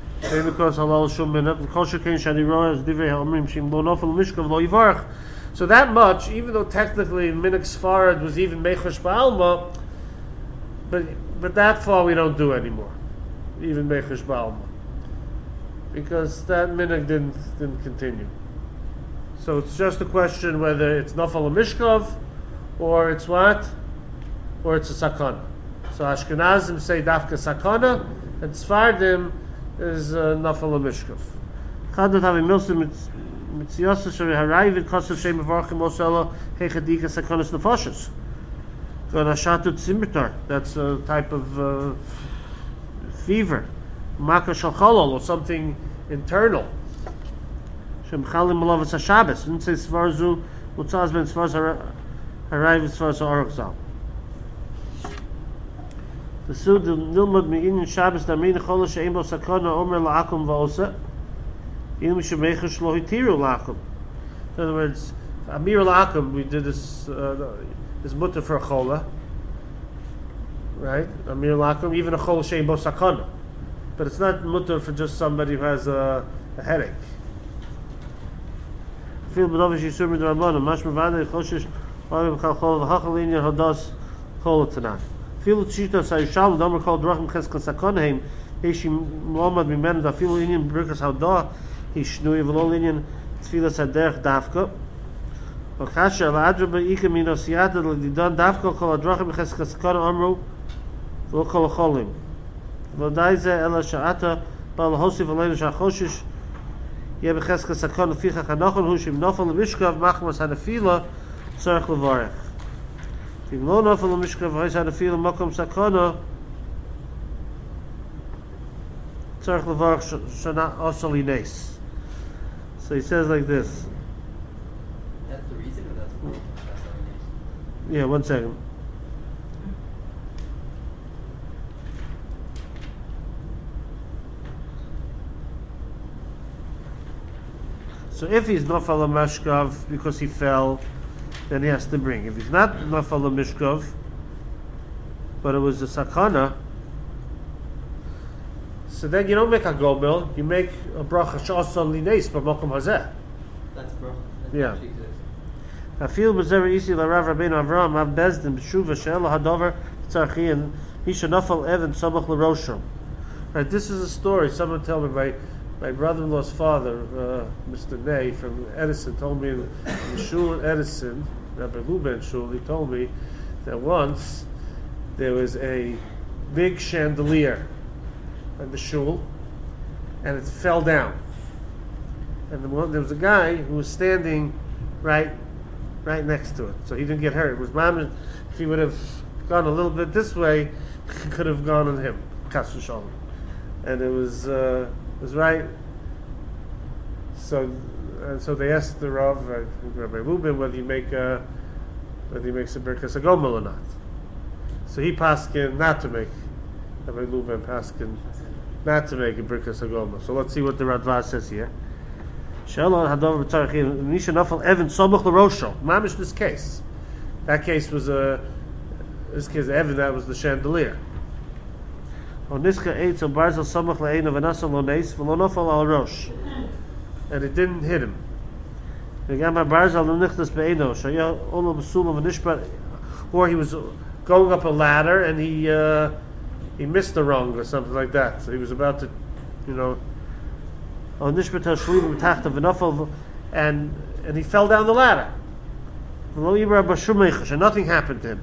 So that much, even though technically minhag Sfarad was even Meichush Ba'alma, but but that far we don't do anymore, even Meichush Ba'alma, because that minhag didn't didn't continue. So it's just a question whether it's Nafal Mishkov or it's what, or it's a Sakana. So Ashkenazim say Dafka Sakana, and Sfardim is uh, Nafal Mishkov. Chadot havi milsim mitziyasa shari harayvid kosav shem avarchim osela hechadika sakanas nefashos. So an ashatut simritar, that's a type of uh, fever, maka shalchalol, or something internal. Shem chalim malavas hashabbos. Didn't say svarzu mutzaz ben svarz harayvid svarz arakzal. The Sud Nilmud Me'inin Shabbos Namin Chola She'im Bo Sakona Omer La'akum Va'osa In other words, Amir al-Akum, we did this, uh, this mutter for a chola, right? Amir al-Akum, even a chola shein bo sakana. But it's not mutter for just somebody who has a, a headache. Feel b'novish yisur midrabanan, mash mevadei choshish, oivim chal chola v'hachal inyan hodas chola tanan. Feel tzita sayushalom, damer kol drachim cheskan sakonaheim, Eishim Muhammad Mimen da Filu Indian Brikas Haudah Hishnui Velol Indian Tfilas Haderch Davka Okasha La Adraba Ika Minosiata Lidan Davka Kol Adrachim Cheskaskana Amru Vokol Cholim Vodaize Ela Sha'ata Bal Hosif Alenu Shachoshish Yebe Cheskaskana Ficha Chanochon Hushim Nofal Mishkav Machmas Hanafila Tzarech Levarech Tim Lo Nofal Mishkav Hais Hanafila Mokom Sakana So he says like this. That's the reason, or that's the that's the Yeah, one second. So if he's nafal mishkav because he fell, then he has to bring. If he's not nafal mishkav, but it was a sakana, so then you don't make a gomel, you make a bracha sh'asal lineis b'makom hazeh. That's bracha. That's Yeah. actually exists. I feel b'zer isi l'Rav Rabbeinu Avraham av bezdin b'shuva she'el hadover tzarchi and misha nafal evan samach l'rosham. Right, this is a story. Someone told me my my brother-in-law's father, uh, Mister Ney from Edison, told me in the shul in Edison, Rabbi Luben shul. He told me that once there was a big chandelier in the shul, and it fell down. And the, there was a guy who was standing right, right next to it, so he didn't get hurt. It was mom. If he would have gone a little bit this way, it could have gone on him. Chas v'shalom. And it was, uh, it was right. So, and so they asked the Rav, uh, Rabbi Rubin, whether you make a, whether he makes a birkas agomel or not. So he paskin not to make. Rabbi Rubin paskin not to make a birkas agomel. So let's see what the Radva says here. Shalom hadover b'tzarich misha nafal evan sobuch l'rosho. Mamish this case. That case was a. This case evan, that was the chandelier. Oniska eitz al barzel sobuch le'ein of anasa lo neis v'lo nafal al rosh, and it didn't hit him. V'gam barzel lo nichtas be'eno shaya olo b'sulam v'nishpat, or he was going up a ladder and he uh, he missed the rung or something like that. So he was about to, you know. And and he fell down the ladder. And nothing happened to him.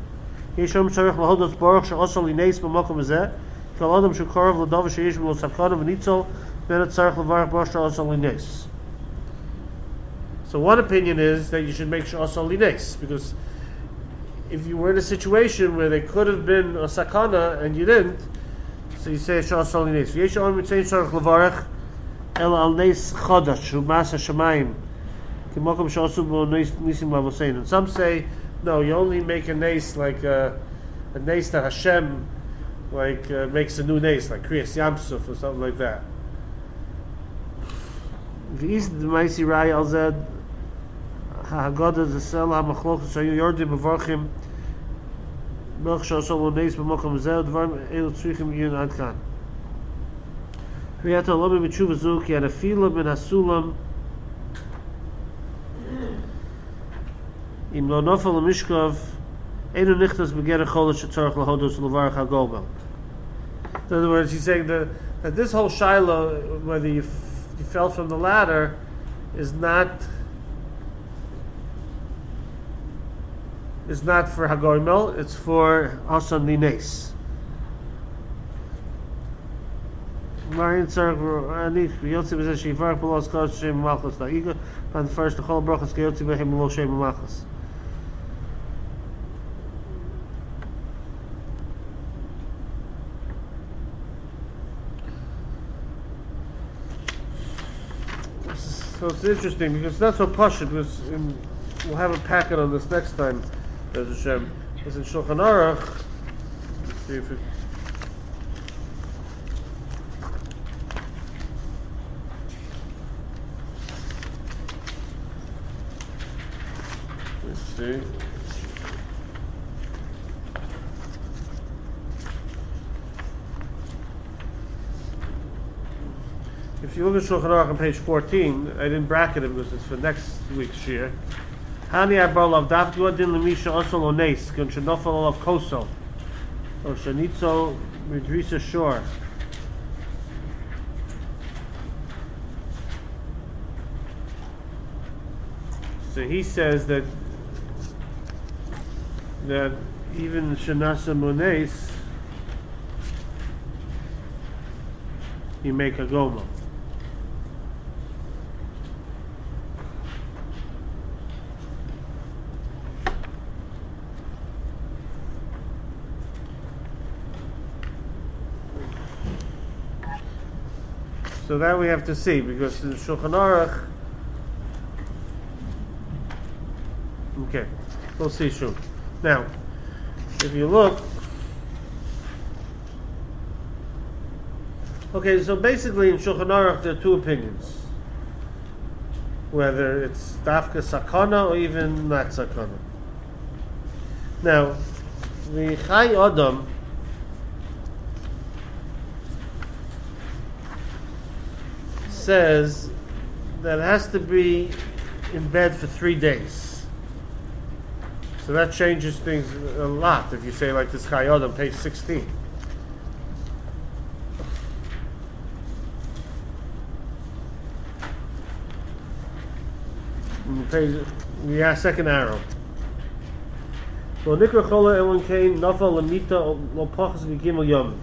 So one opinion is that you should make sure lines, because if you were in a situation where there could have been a sakana and you didn't, so you say shasal lines. El al neis chodash hu mas hashamayim kimokom shasu bo nisim lavosein. And some say no, you only make a neis like a, a neis that Hashem like uh, makes a new neis, like Kriyas Yamsuf or something like that. V'is d'maisi rai al zed ha'hagoda zesel ha'machloch shayu yordi bevorchim melch shasu bo neis b'mokom zed dvarim elu tzrichim yun ad kan. We had to love him with Chuvazuk, he had a filam and a sulam. Im lo nofal mishkov, einu nichtas begere chodesh shetzorach lahodos levarach hagobel. In other words, he's saying that, that this whole shiloh, whether you, f- you fell from the ladder, is not is not for hagoymel, it's for asan lines. Marian Sark and Yotzi was a Shivar Polos Kosh Shem Malchus Laiga, and the first the whole brachas Yotzi Behim Lo Shem Malchus. So it's interesting because it's not so pashut, because in, we'll have a packet on this next time. There's a Shem. Because in Shulchan Aruch, let's see if it. see. If you look at Shulchan Aruch on page fourteen, I didn't bracket it because it's for next week's year. Hani arbalav daf godin lemisha osol ones kun shenofel olav kosel or shenitzo midrisa shor. So he says that that even shenasa mones you make a goma. So that we have to see, because in Shulchan Aruch, okay, we'll see soon. Now, if you look, okay, so basically in Shulchan Aruch there are two opinions, whether it's dafka sakana or even not sakana. Now, the Chai Adam says that it has to be in bed for three days. So that changes things a lot if you say like this Chai Adam, page sixteen. Page, yeah, second arrow. So Nikra Chola Elon Kain Nafal Lamita Lo Pachas V'Gimel Yom.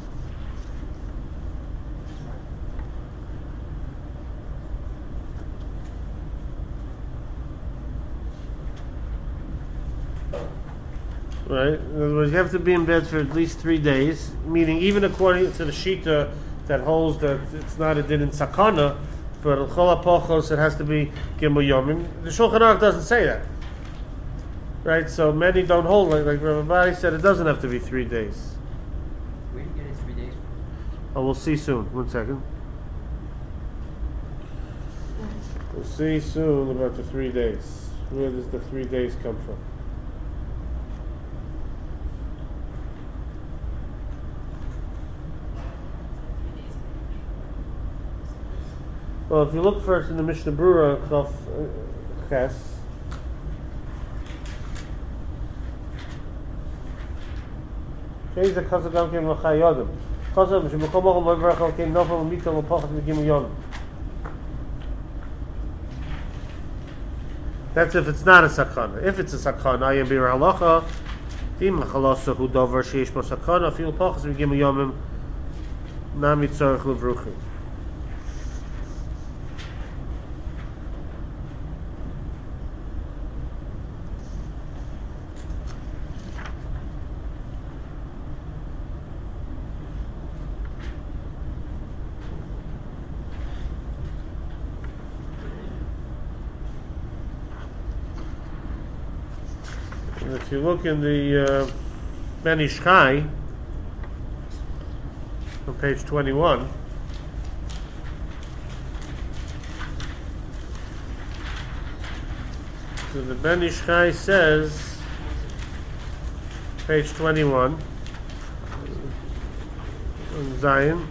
Right? In other words, you have to be in bed for at least three days, meaning even according to the Shita that holds that it's not a din in Sakana, but al Chol HaPochos it has to be Gimel Yomim. The Shulchan Aruch doesn't say that. Right? So many don't hold, like, like Rav Abadi said, it doesn't have to be three days. Where do you get his three days from? Oh, we'll see soon. One second. We'll see soon about the three days. Where does the three days come from? Well, if you look first in the Mishnah Berurah, Chof Ches, Sheiz HaKazak Gam Ken L'Chai Yodem. Chazal M'Shemukol Mochel Lo Yvarach Al Ken Nofel L'Mita Lo Pachas V'Gimel Yom. That's if it's not a sakana. If it's a sakana, Ayam Bir Halacha, Im L'Chalasa Hu Dover Sheish Bo Sakana, Fil Pachas V'Gimel Yomim, Nami Tzorech L'Vruchim. If you look in the uh, Ben Ish Chai on page twenty-one, so the Ben Ish Chai says, page twenty-one, on Zion,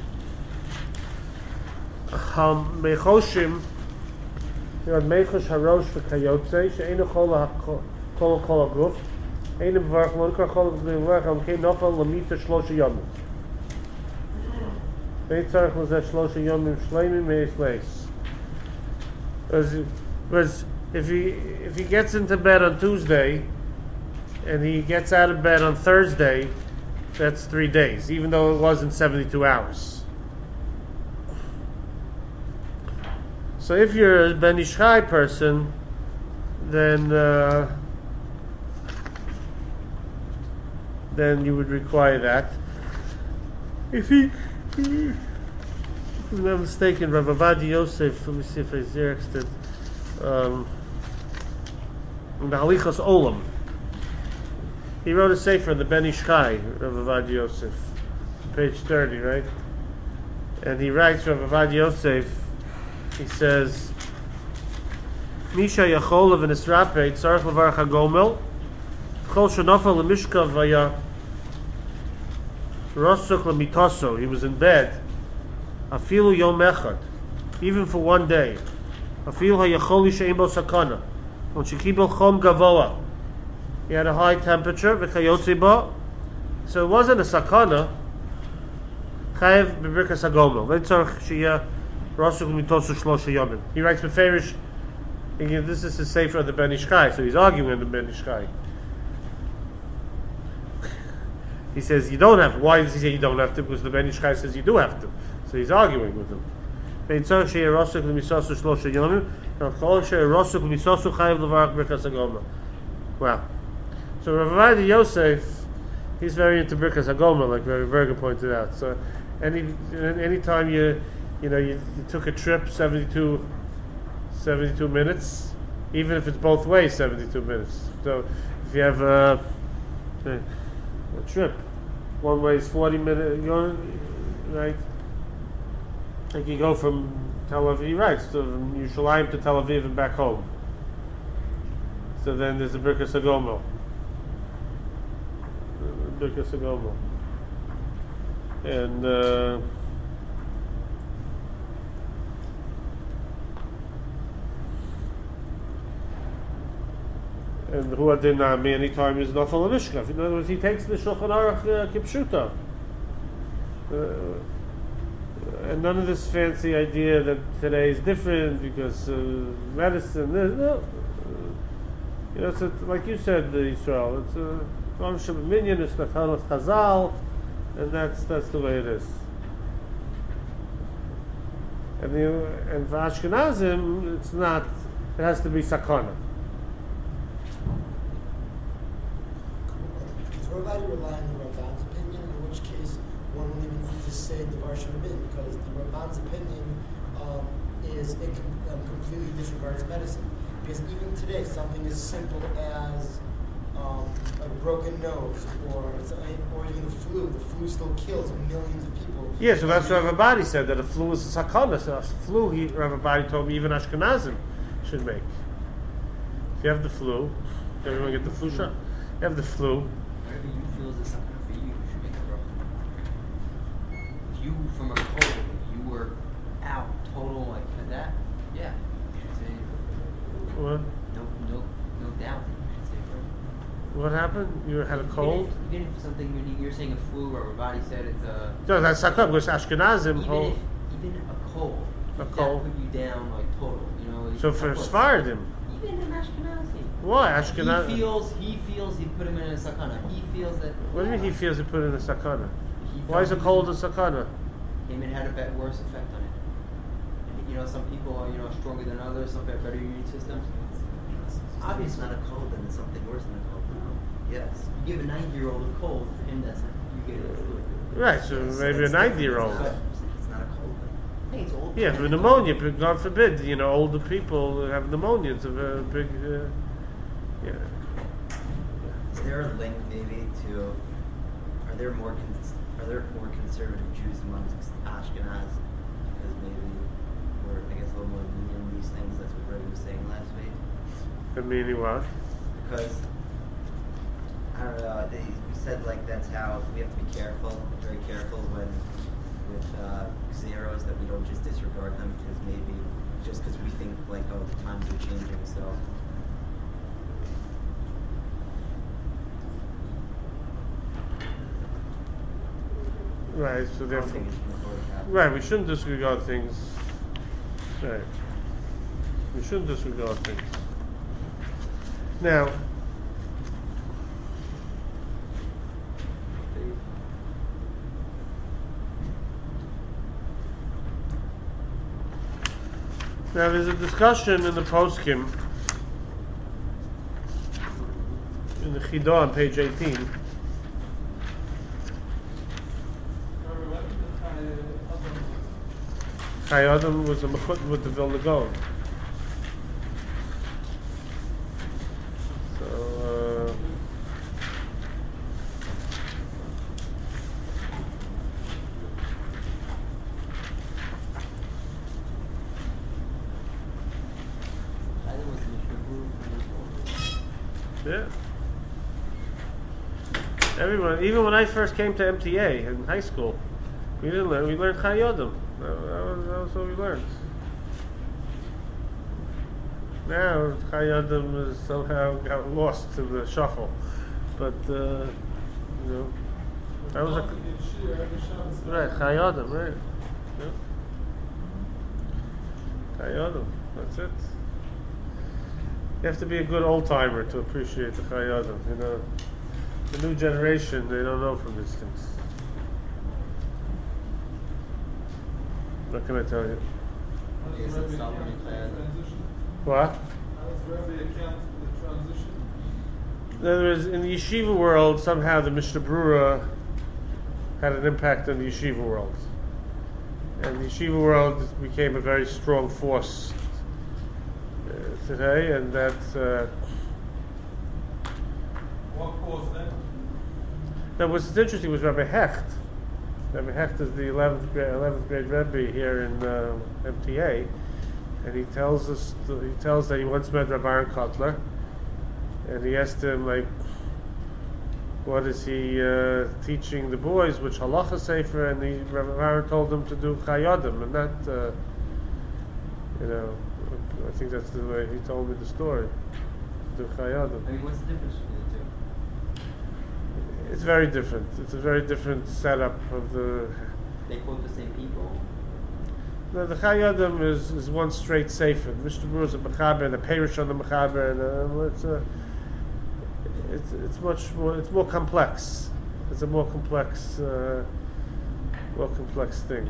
Ham Mechoshim, Yod Mechosh Harosh V'Kayotze, She'enu Chol Kol Kol Aguf, Einem Varach Lo Nikra Chol V'Varach Al Kei Nofel Lamita Shlosha Yomim. Vei Tzarech L'Zeh Shlosha Yomim Shleimim Meis Leis. Whereas if he if he gets into bed on Tuesday and he gets out of bed on Thursday, that's three days, even though it wasn't seventy-two hours. So if you're a Ben Ish Chai person, then uh, then you would require that. If he, if I'm not mistaken, Rav Avadi Yosef, let me see if I xeroxed it, um, in the Halichos Olam, he wrote a sefer, the Ben Ish Chai, Rav Avadi Yosef, page thirty, right? And he writes, Rav Avadi Yosef, he says, Misha Yachol of Nisrape, Tzarech Levarach HaGomel, Chol Shenofel Lemishkav Vaya Rosuk Lemitoso, he was in bed, Afilu Yom Echad, even for one day, Afilu HaYachol She'en Bo Sakana, When Shekibel Chom Gavoa, he had a high temperature, V'chayotzi Bo, so it wasn't a Sakana, Chayev B'Birkas HaGomel, V'tzarech Sheyeh Rosuk Lemitoso Shlosha Yomim. He writes Beferish, this is the Sefer of the Ben Ish Chai, so he's arguing the Ben Ish Chai. He says you don't have to. Why does he say you don't have to? Because the Ben Ish Chai says you do have to. So he's arguing with him. Wow. So Rav Adi Yosef, he's very into Birkas HaGomel, like Berger pointed out. So any any time you you know you, you took a trip, seventy-two seventy-two minutes, even if it's both ways, seventy-two minutes. So if you have a, a trip, one way is forty minutes, you're, right? Like you go from Tel Aviv, right, so from Yerushalayim to Tel Aviv and back home. So then there's a Birkas HaGomel. Birkas HaGomel. And uh, and who had dinami anytime is nafal mishkav. In other words, he takes the Shulchan Aruch uh, kipshuta, uh, and none of this fancy idea that today is different because uh, medicine. Uh, no, uh, you know, it's a, like you said, uh, Yisrael. It's a Ramsham Minyan, it's Natanot Chazal, and that's that's the way it is. And the, and for Ashkenazim, it's not. It has to be sakana. Everybody rely on the Ramban's opinion, in which case one would even need to say the Var Shabbat, because the Ramban's opinion um, is it com- um, completely disregards medicine. Because even today, something as simple as um, a broken nose, or or even the flu, the flu still kills millions of people. Yeah, so that's what Rav Abadi said, that a flu is a sakana. So a flu, he, Rav Abadi told me even Ashkenazim should make. If you have the flu, everyone get the flu shot. You have the flu. Whatever you feel is a sucker for you, you should make a bracha. If you, from a cold, you were out, total, like that, yeah, you should say, What? no, no, no doubt that you should say bracha. What happened? You had a cold? Even if, even if something, when you, you're saying a flu, or everybody said it's a... No, that's sakana, because Ashkenazim Even hold. if, even a cold, A that cold. put you down, like, total, you know? So it's for tough. Sephardim, Even in Ashkenazi. why Ashkenaz? He feels, he feels he put him in a sakana. He feels that... What do you mean he feels he put in a sakana? He Why is a felt cold a he- sakana? Him it had a bet worse effect on it. And, you know, some people are, you know, stronger than others, some have better immune systems. Obviously, it's not a cold, then it's something worse than a cold. Yes. You give a ninety-year-old a cold, for him that's not, you get a flu. Right, so Yes, maybe a it's ninety-year-old. different. It's not a cold. Hey, it's old. Yeah, for pneumonia, but God forbid, you know, older people have pneumonia. It's a very big, uh, yeah. Is there a link maybe to? Are there more cons- are there more conservative Jews amongst Ashkenaz because maybe we're I guess a little more lenient in these things? That's what Ray was saying last week. I mean, what? Because I don't know. They said like that's how we have to be careful, very careful when with uh, zeros that we don't just disregard them because maybe just because we think like oh the times are changing so. Right, so I don't therefore, think it's important. right, we shouldn't disregard things. Right, we shouldn't disregard things. Now, now there's a discussion in the poskim in the Chidah on page eighteen. Chai Adam was a mechut with the Vilna Gaon. So, uh, Either was Yeah. Everyone, even when I first came to M T A in high school, we didn't learn. We learned Chayodim. That, that, was, that was what we learned. Now Chayodim has somehow got lost in the shuffle, but uh, you know, that was a right Chayodim, right? Yeah. Chayodim. That's it. You have to be a good old timer to appreciate the Chayodim. You know, the new generation, they don't know from these things. What can I tell you? Is it Solomon transition? What? How does Rebbe account for the transition? In other words, in the yeshiva world, somehow the Mishnah Brura had an impact on the yeshiva world. And the yeshiva world became a very strong force uh, today, and that uh, What caused that? now what's interesting was Rabbi Hecht. Rabbi Hecht is the eleventh grade, eleventh grade Rebbe here in uh, M T A, and he tells us he tells that he once met Rabbi Aaron Kotler, and he asked him like, what is he uh, teaching the boys, which halacha sefer, and the Rabbi Aaron told him to do chayadim, and that uh, you know, I think that's the way he told me the story, to do chayadim. I mean, what's the difference between the two? It's very different. It's a very different setup of the. They quote the same people? No, the Chayadim is, is one straight sefer. Mishnah Berurah is a mechaber and a perish on the mechaber, and uh, it's a, it's it's much more it's more complex. It's a more complex uh, more complex thing.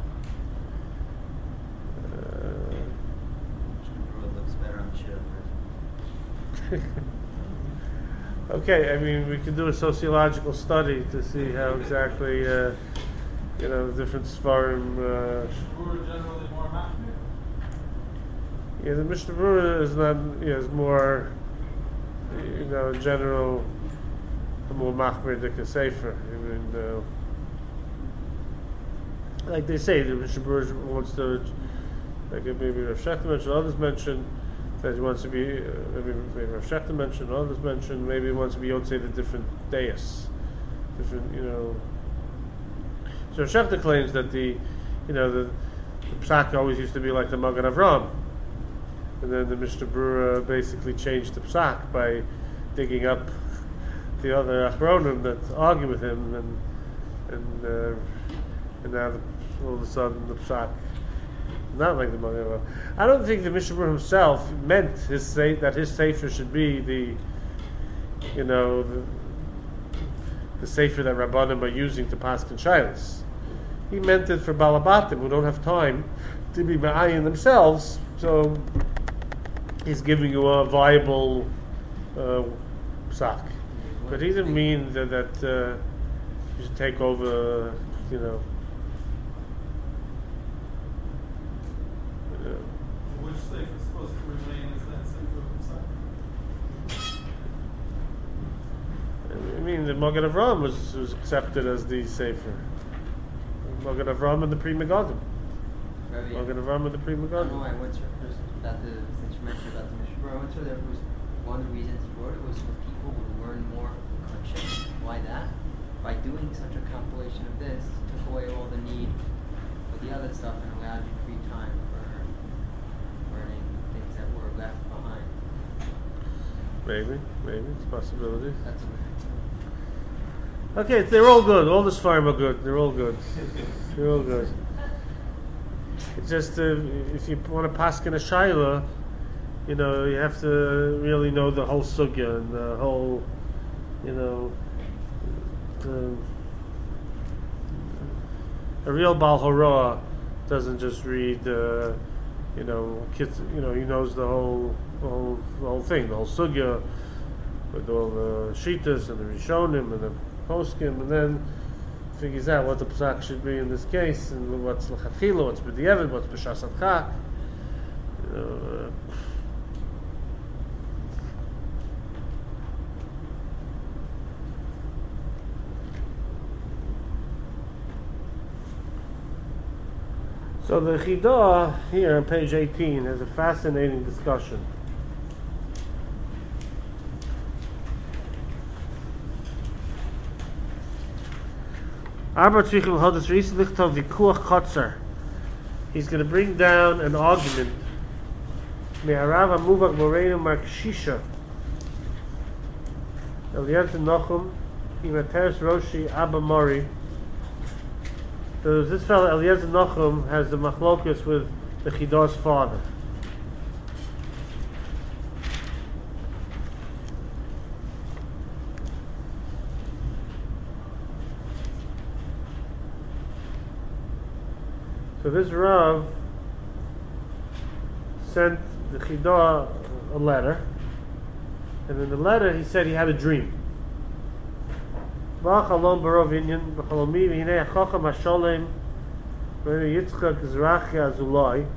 Uh, World looks better on the show. okay, I mean we can do a sociological study to see how exactly uh, you know the different svarim. Uh, We're generally more machmir. Yeah, the Mishnah Berurah is not yeah, is more you know general, more machmir than a sefer. I mean, uh, like they say, the Mishnah Berurah wants to, like maybe Rav Shechter mentioned, others mentioned that he wants to be, uh, maybe, maybe Rav Shechter mentioned, others mentioned, maybe he wants to be Yotzei the different dais, different you know. So Rav Shechter claims that the, you know, the, the psak always used to be like the Magen Avram, and then the Mishnah Berurah basically changed the psak by digging up the other achronim that argue with him, and and uh, and now the, all of a sudden the psak not like the Magen Avram. I don't think the Mishnah Berurah himself meant his say that his sefer should be the, you know, the, the sefer that Rabbanim are using to paskin shaylos. He meant it for balabatim who don't have time to be ma'ayin themselves. So he's giving you a viable uh, psak, but he didn't mean that, that uh, you should take over, you know. Uh, Which safe is supposed to remain as that safe of himself? I mean, the Magen Avram was, was accepted as the sefer. Magen Avram and the Pri Megadim. Rabbi, Magen Avram and the Pri I don't know Megadim. why, what's your, first, about the, since you mentioned about the Mishnah Berurah, what's your, there was, one of the reasons he wrote it was so people would learn more Kachim. Why that? By doing such a compilation of this, took away all the need for the other stuff and allowed you free time for learning things that were left behind. Maybe, maybe, it's a possibility. That's what Okay, they're all good. All the Sfarim are good. They're all good. They're all good. It's just uh, if you want to paskin a shayla, you know, you have to really know the whole sugya and the whole, you know, the, a real Baal Hora doesn't just read, uh, you know, kids, you know, he knows the whole, the whole, the whole thing, the whole sugya, with all the shitas and the rishonim and the poskim, and then figures out what the psak should be in this case, and what's l'chatchila, what's b'diavad, what's b'shas adchak. You know, uh, So the Chidah here on page eighteen has a fascinating discussion. Arba tzrichim l'hodas reis lichtov vikuach chotzer. He's going to bring down an argument. Me'arav hamuvak moreinu markshisha. Eliezer Nachum, Imateres Roshi Abba Mori. So this fellow Eliezer Nachum has the machlokus with the Chidar's father. So this Rav sent the Chidar a letter, and in the letter he said he had a dream. V'achalom barov inyan v'chalomi v'hinei achacham hasholem v'hinei Yitzchak Zrachi Azulai.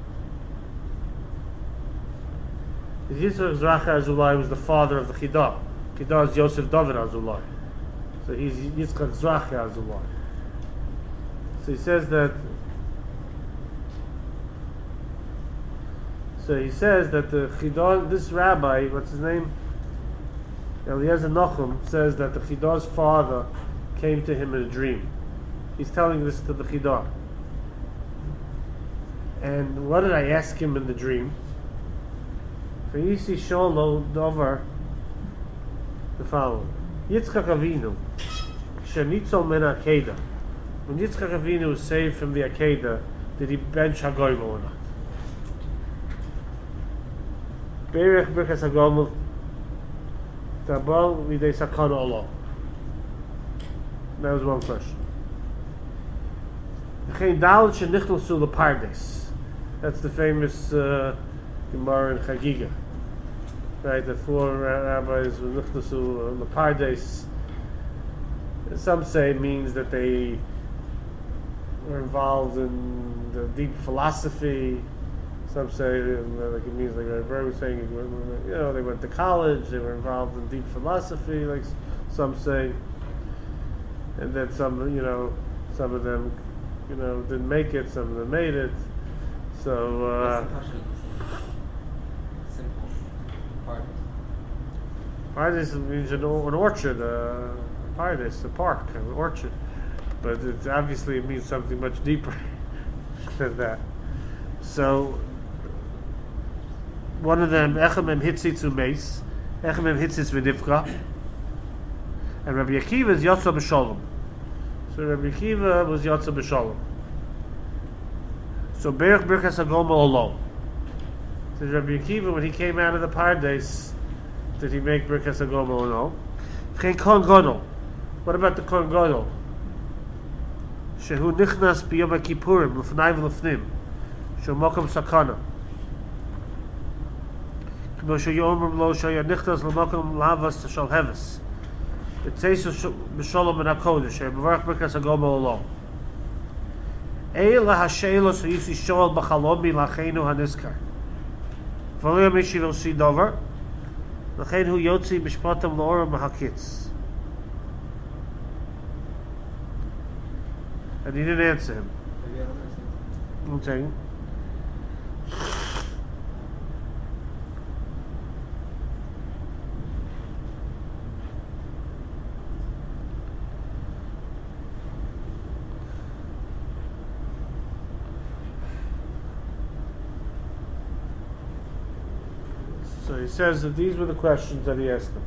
Yitzchak Zrachi Azulai was the father of the Chidar. Chidar is Yosef David Azulai. So he's Yitzchak Zrachi Azulai. So he says that So he says that the Chidar, this rabbi, what's his name? Eliezer Nachum, says that the Chidar's father came to him in a dream. He's telling this to the Chidar. And what did I ask him in the dream? V'yisi sholo dover, the following. Yitzchak Avinu, shenitzol men Akedah. When Yitzchak Avinu was saved from the Akedah, did he bench Hagoyim or not? Berech Birkas Hagomel Tabal Videi Sakana Allah. That was one question. Geen Dalet Shenichlosu Lepardes. That's the famous uh, Gemara in Chagiga. Right, the four rabbis were Nichlosu Lepardes. Some say it means that they were involved in the deep philosophy. Some say like it means like Rabbi was saying, you know, they went to college, they were involved in deep philosophy, like some say, and then some, you know, some of them, you know, didn't make it, some of them made it. So. Uh, Simple. Pardes. Pardes means an, an orchard, uh, Pardes, a park, an orchard, but it's obviously it means something much deeper than that. So. One of them, Echem Hitzitz Umeis, Echem Hitzitz V'Nivka, and Rabbi Akiva is Yotza B'Sholom. So Rabbi Akiva was Yotza B'Sholom. So Berech Birkas Hagomel alone. So Rabbi Akiva, when he came out of the Pardes, did he make Birkas Hagomel alone? Chen Kohen Gadol. What about the Kohen Gadol? Shehu Nichnas B'Yom HaKippurim, L'fnai V'L'fnim, Shehu Mokom Sakana. Lo shayom lo shayanichtas l'makom lavas shal heves. It says b'shalom ben hakodesh. B'varach birkas hagomel alone. Eila hashelos hayisi shoel b'chalomi lachenu haniskar. V'lo yamishi lo si dover. Lachenu yotzi b'shpatam l'oram b'hakitz. And he didn't answer him. One second. So he says that these were the questions that he asked them.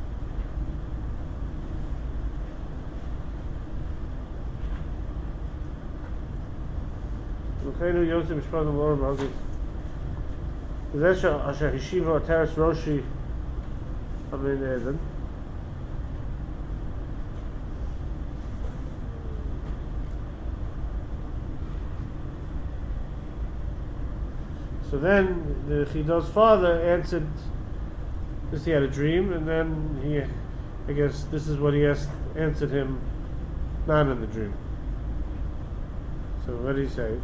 So then the Chidar's father answered. Because he had a dream, and then he, I guess this is what he asked, answered him, not in the dream. So what did he say?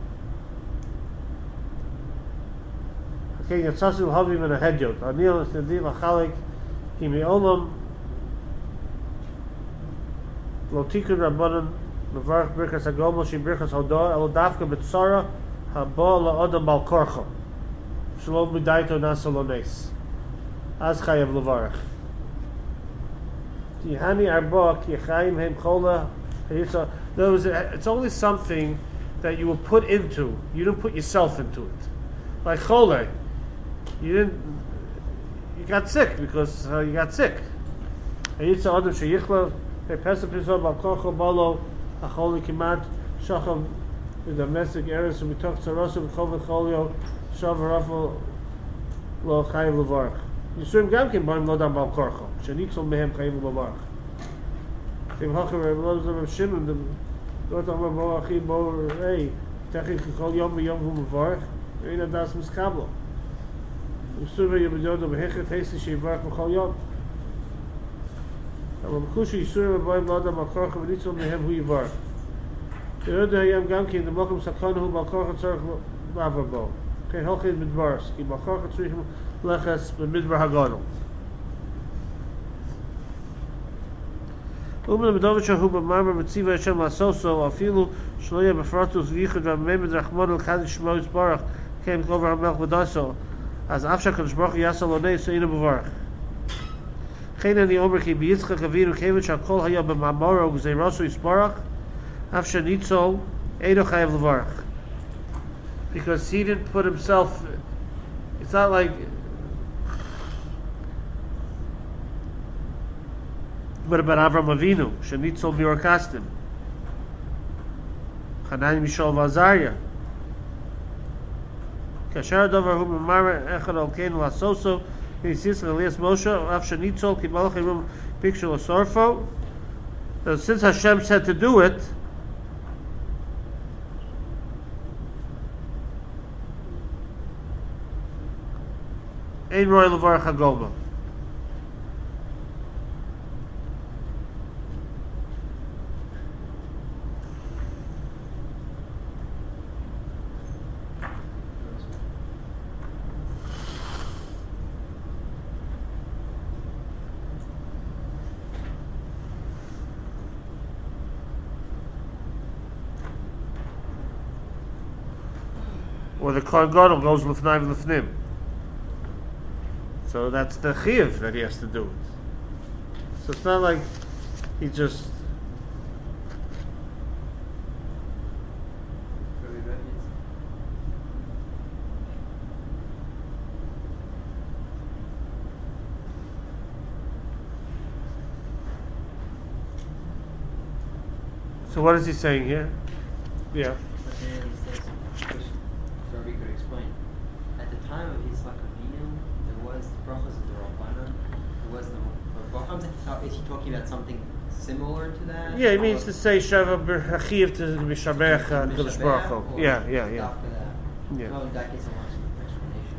Okay, Yatsasu Havim and a Hedyot. Anil Sidi Lachalik Kimi Olam Lotikun Rabbanan Mevarch Birkas Hagomel Shi Birkas Hodah El Dafka B'Tzara Haba La'odam Bal Korcha Shalom B'Daito Nasalones Az Chayav Levarach Tihani Arba Ki Chaim Hem Chola Okay, so in other words, it's only something that you were put into. You didn't put yourself into it. Like chole, you didn't. You got sick because uh, you got sick. Hayitza adam sheyichla pesach pizor bal kocho balo acholi kimat shacham the domestic eres we talk to Rosa b'chol v'cholio shav rafal lo chayiv levarach. Yisurim gamkin b'im lo dam bal korcho shenitzol mehem chayiv levarach. Tim hacher Reb Elazar Reb Shimon the Lord Amar Bo Achi Bo Rei Techik Chol Yom V'Yom Hu Mevarach Reina Das Miskablo Yisurim Yom Yom Hechet Hesi Shevarach B'Chol Yom Amar B'Kushi Yisurim B'Im Lo Dam Bal Korcho V'Nitzol mehem Hu Yivarach Yerod Hayam Gamkin the Mokum Sakon Hu Bal Korcho Tzarech Lavar Bo Kein Hochid Midbaras Ki Bal Korcho Tzrichim Leches B'Midbar Hagadol Umle Medovich Hu B'Marmar Mitziva Hashem Lasoso Afilu Shloya B'Fratus V'Yichud V'Memed Rachmon L'Chadish Shmo Yisbarach Kem Kovar HaMelech V'Daso As Afsha Kadosh Baruch Hu Yasal Lonei Seinu B'Varach Chen Ani Omer Ki B'Yitzchak Avinu Kevich HaKol Haya B'Mamoro G'Zeirasu Yisbarach Afsha Nitzol Eino Chayav L'Varach because he didn't put himself. It's not like. What about Avram Avinu? Shenitzol Mirakastim. Hanani Mishol Vazaria. Kasher Dover Hu Mamar Echad Al Kein Lasoso Yisis Elias Moshe Av Shenitzol Kibalach Hirum Picture Sorfo. Since Hashem said to do it, Ein Roy Levarach Hagoma. Or the Kohen Gadol goes Lefnai Lefnim. So that's the chiyuv that he has to do it. So it's not like he just. So what is he saying here? Yeah. But then he says, which Rabbi could explain. At the time of Yitzchak Avinu, there was the brachas of the Rabbanan. There was no brachas. Is he talking about something similar to that? Yeah, he means to say Shava B'Chachiv to Mishabech Kadosh Baruch Hu. Yeah, yeah, yeah. After that. Yeah. No, that gives a lot of explanation.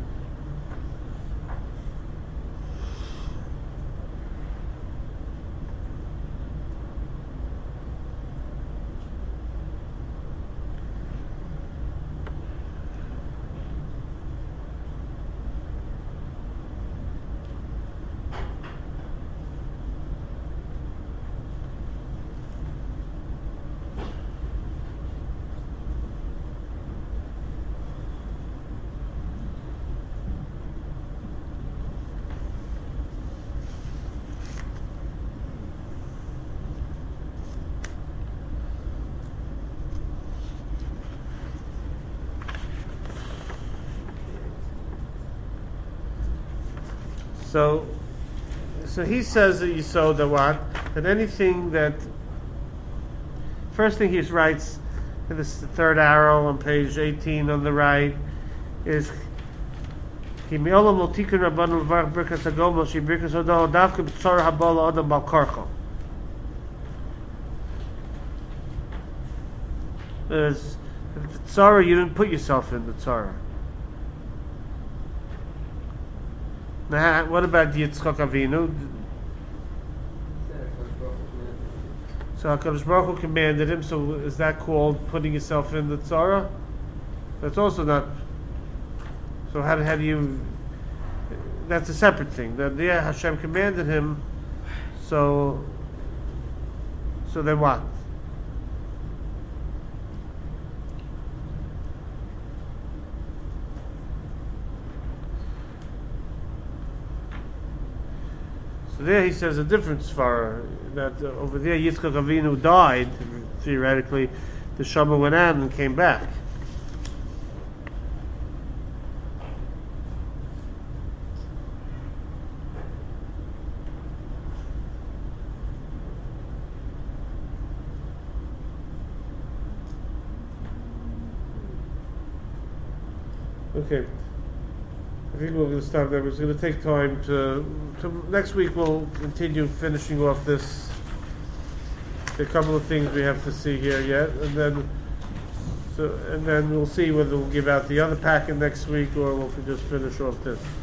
So, so he says that you saw the what? That anything that first thing he writes in this third arrow on page eighteen on the right is Ki me'olam lo tikun rabbanu levarach birkas hagomel she birkas hodol davka b'tzorah habol adam bal karcho. There's the tzara you didn't put yourself in the tzara. Now, what about Yitzchak Avinu? So HaKadosh Baruch Hu commanded him, so is that called putting yourself in the tzara? That's also not. So how, how do you? That's a separate thing. That yeah, Hashem commanded him. So. So then what? So there he says a different svara, that uh, over there Yitzchak Avinu died, theoretically, the Shama went out and came back. Okay. I think we're going to stop there. It's going to take time to, to. Next week we'll continue finishing off this. A couple of things we have to see here yet, and then, so and then we'll see whether we'll give out the other packet next week or we'll just finish off this.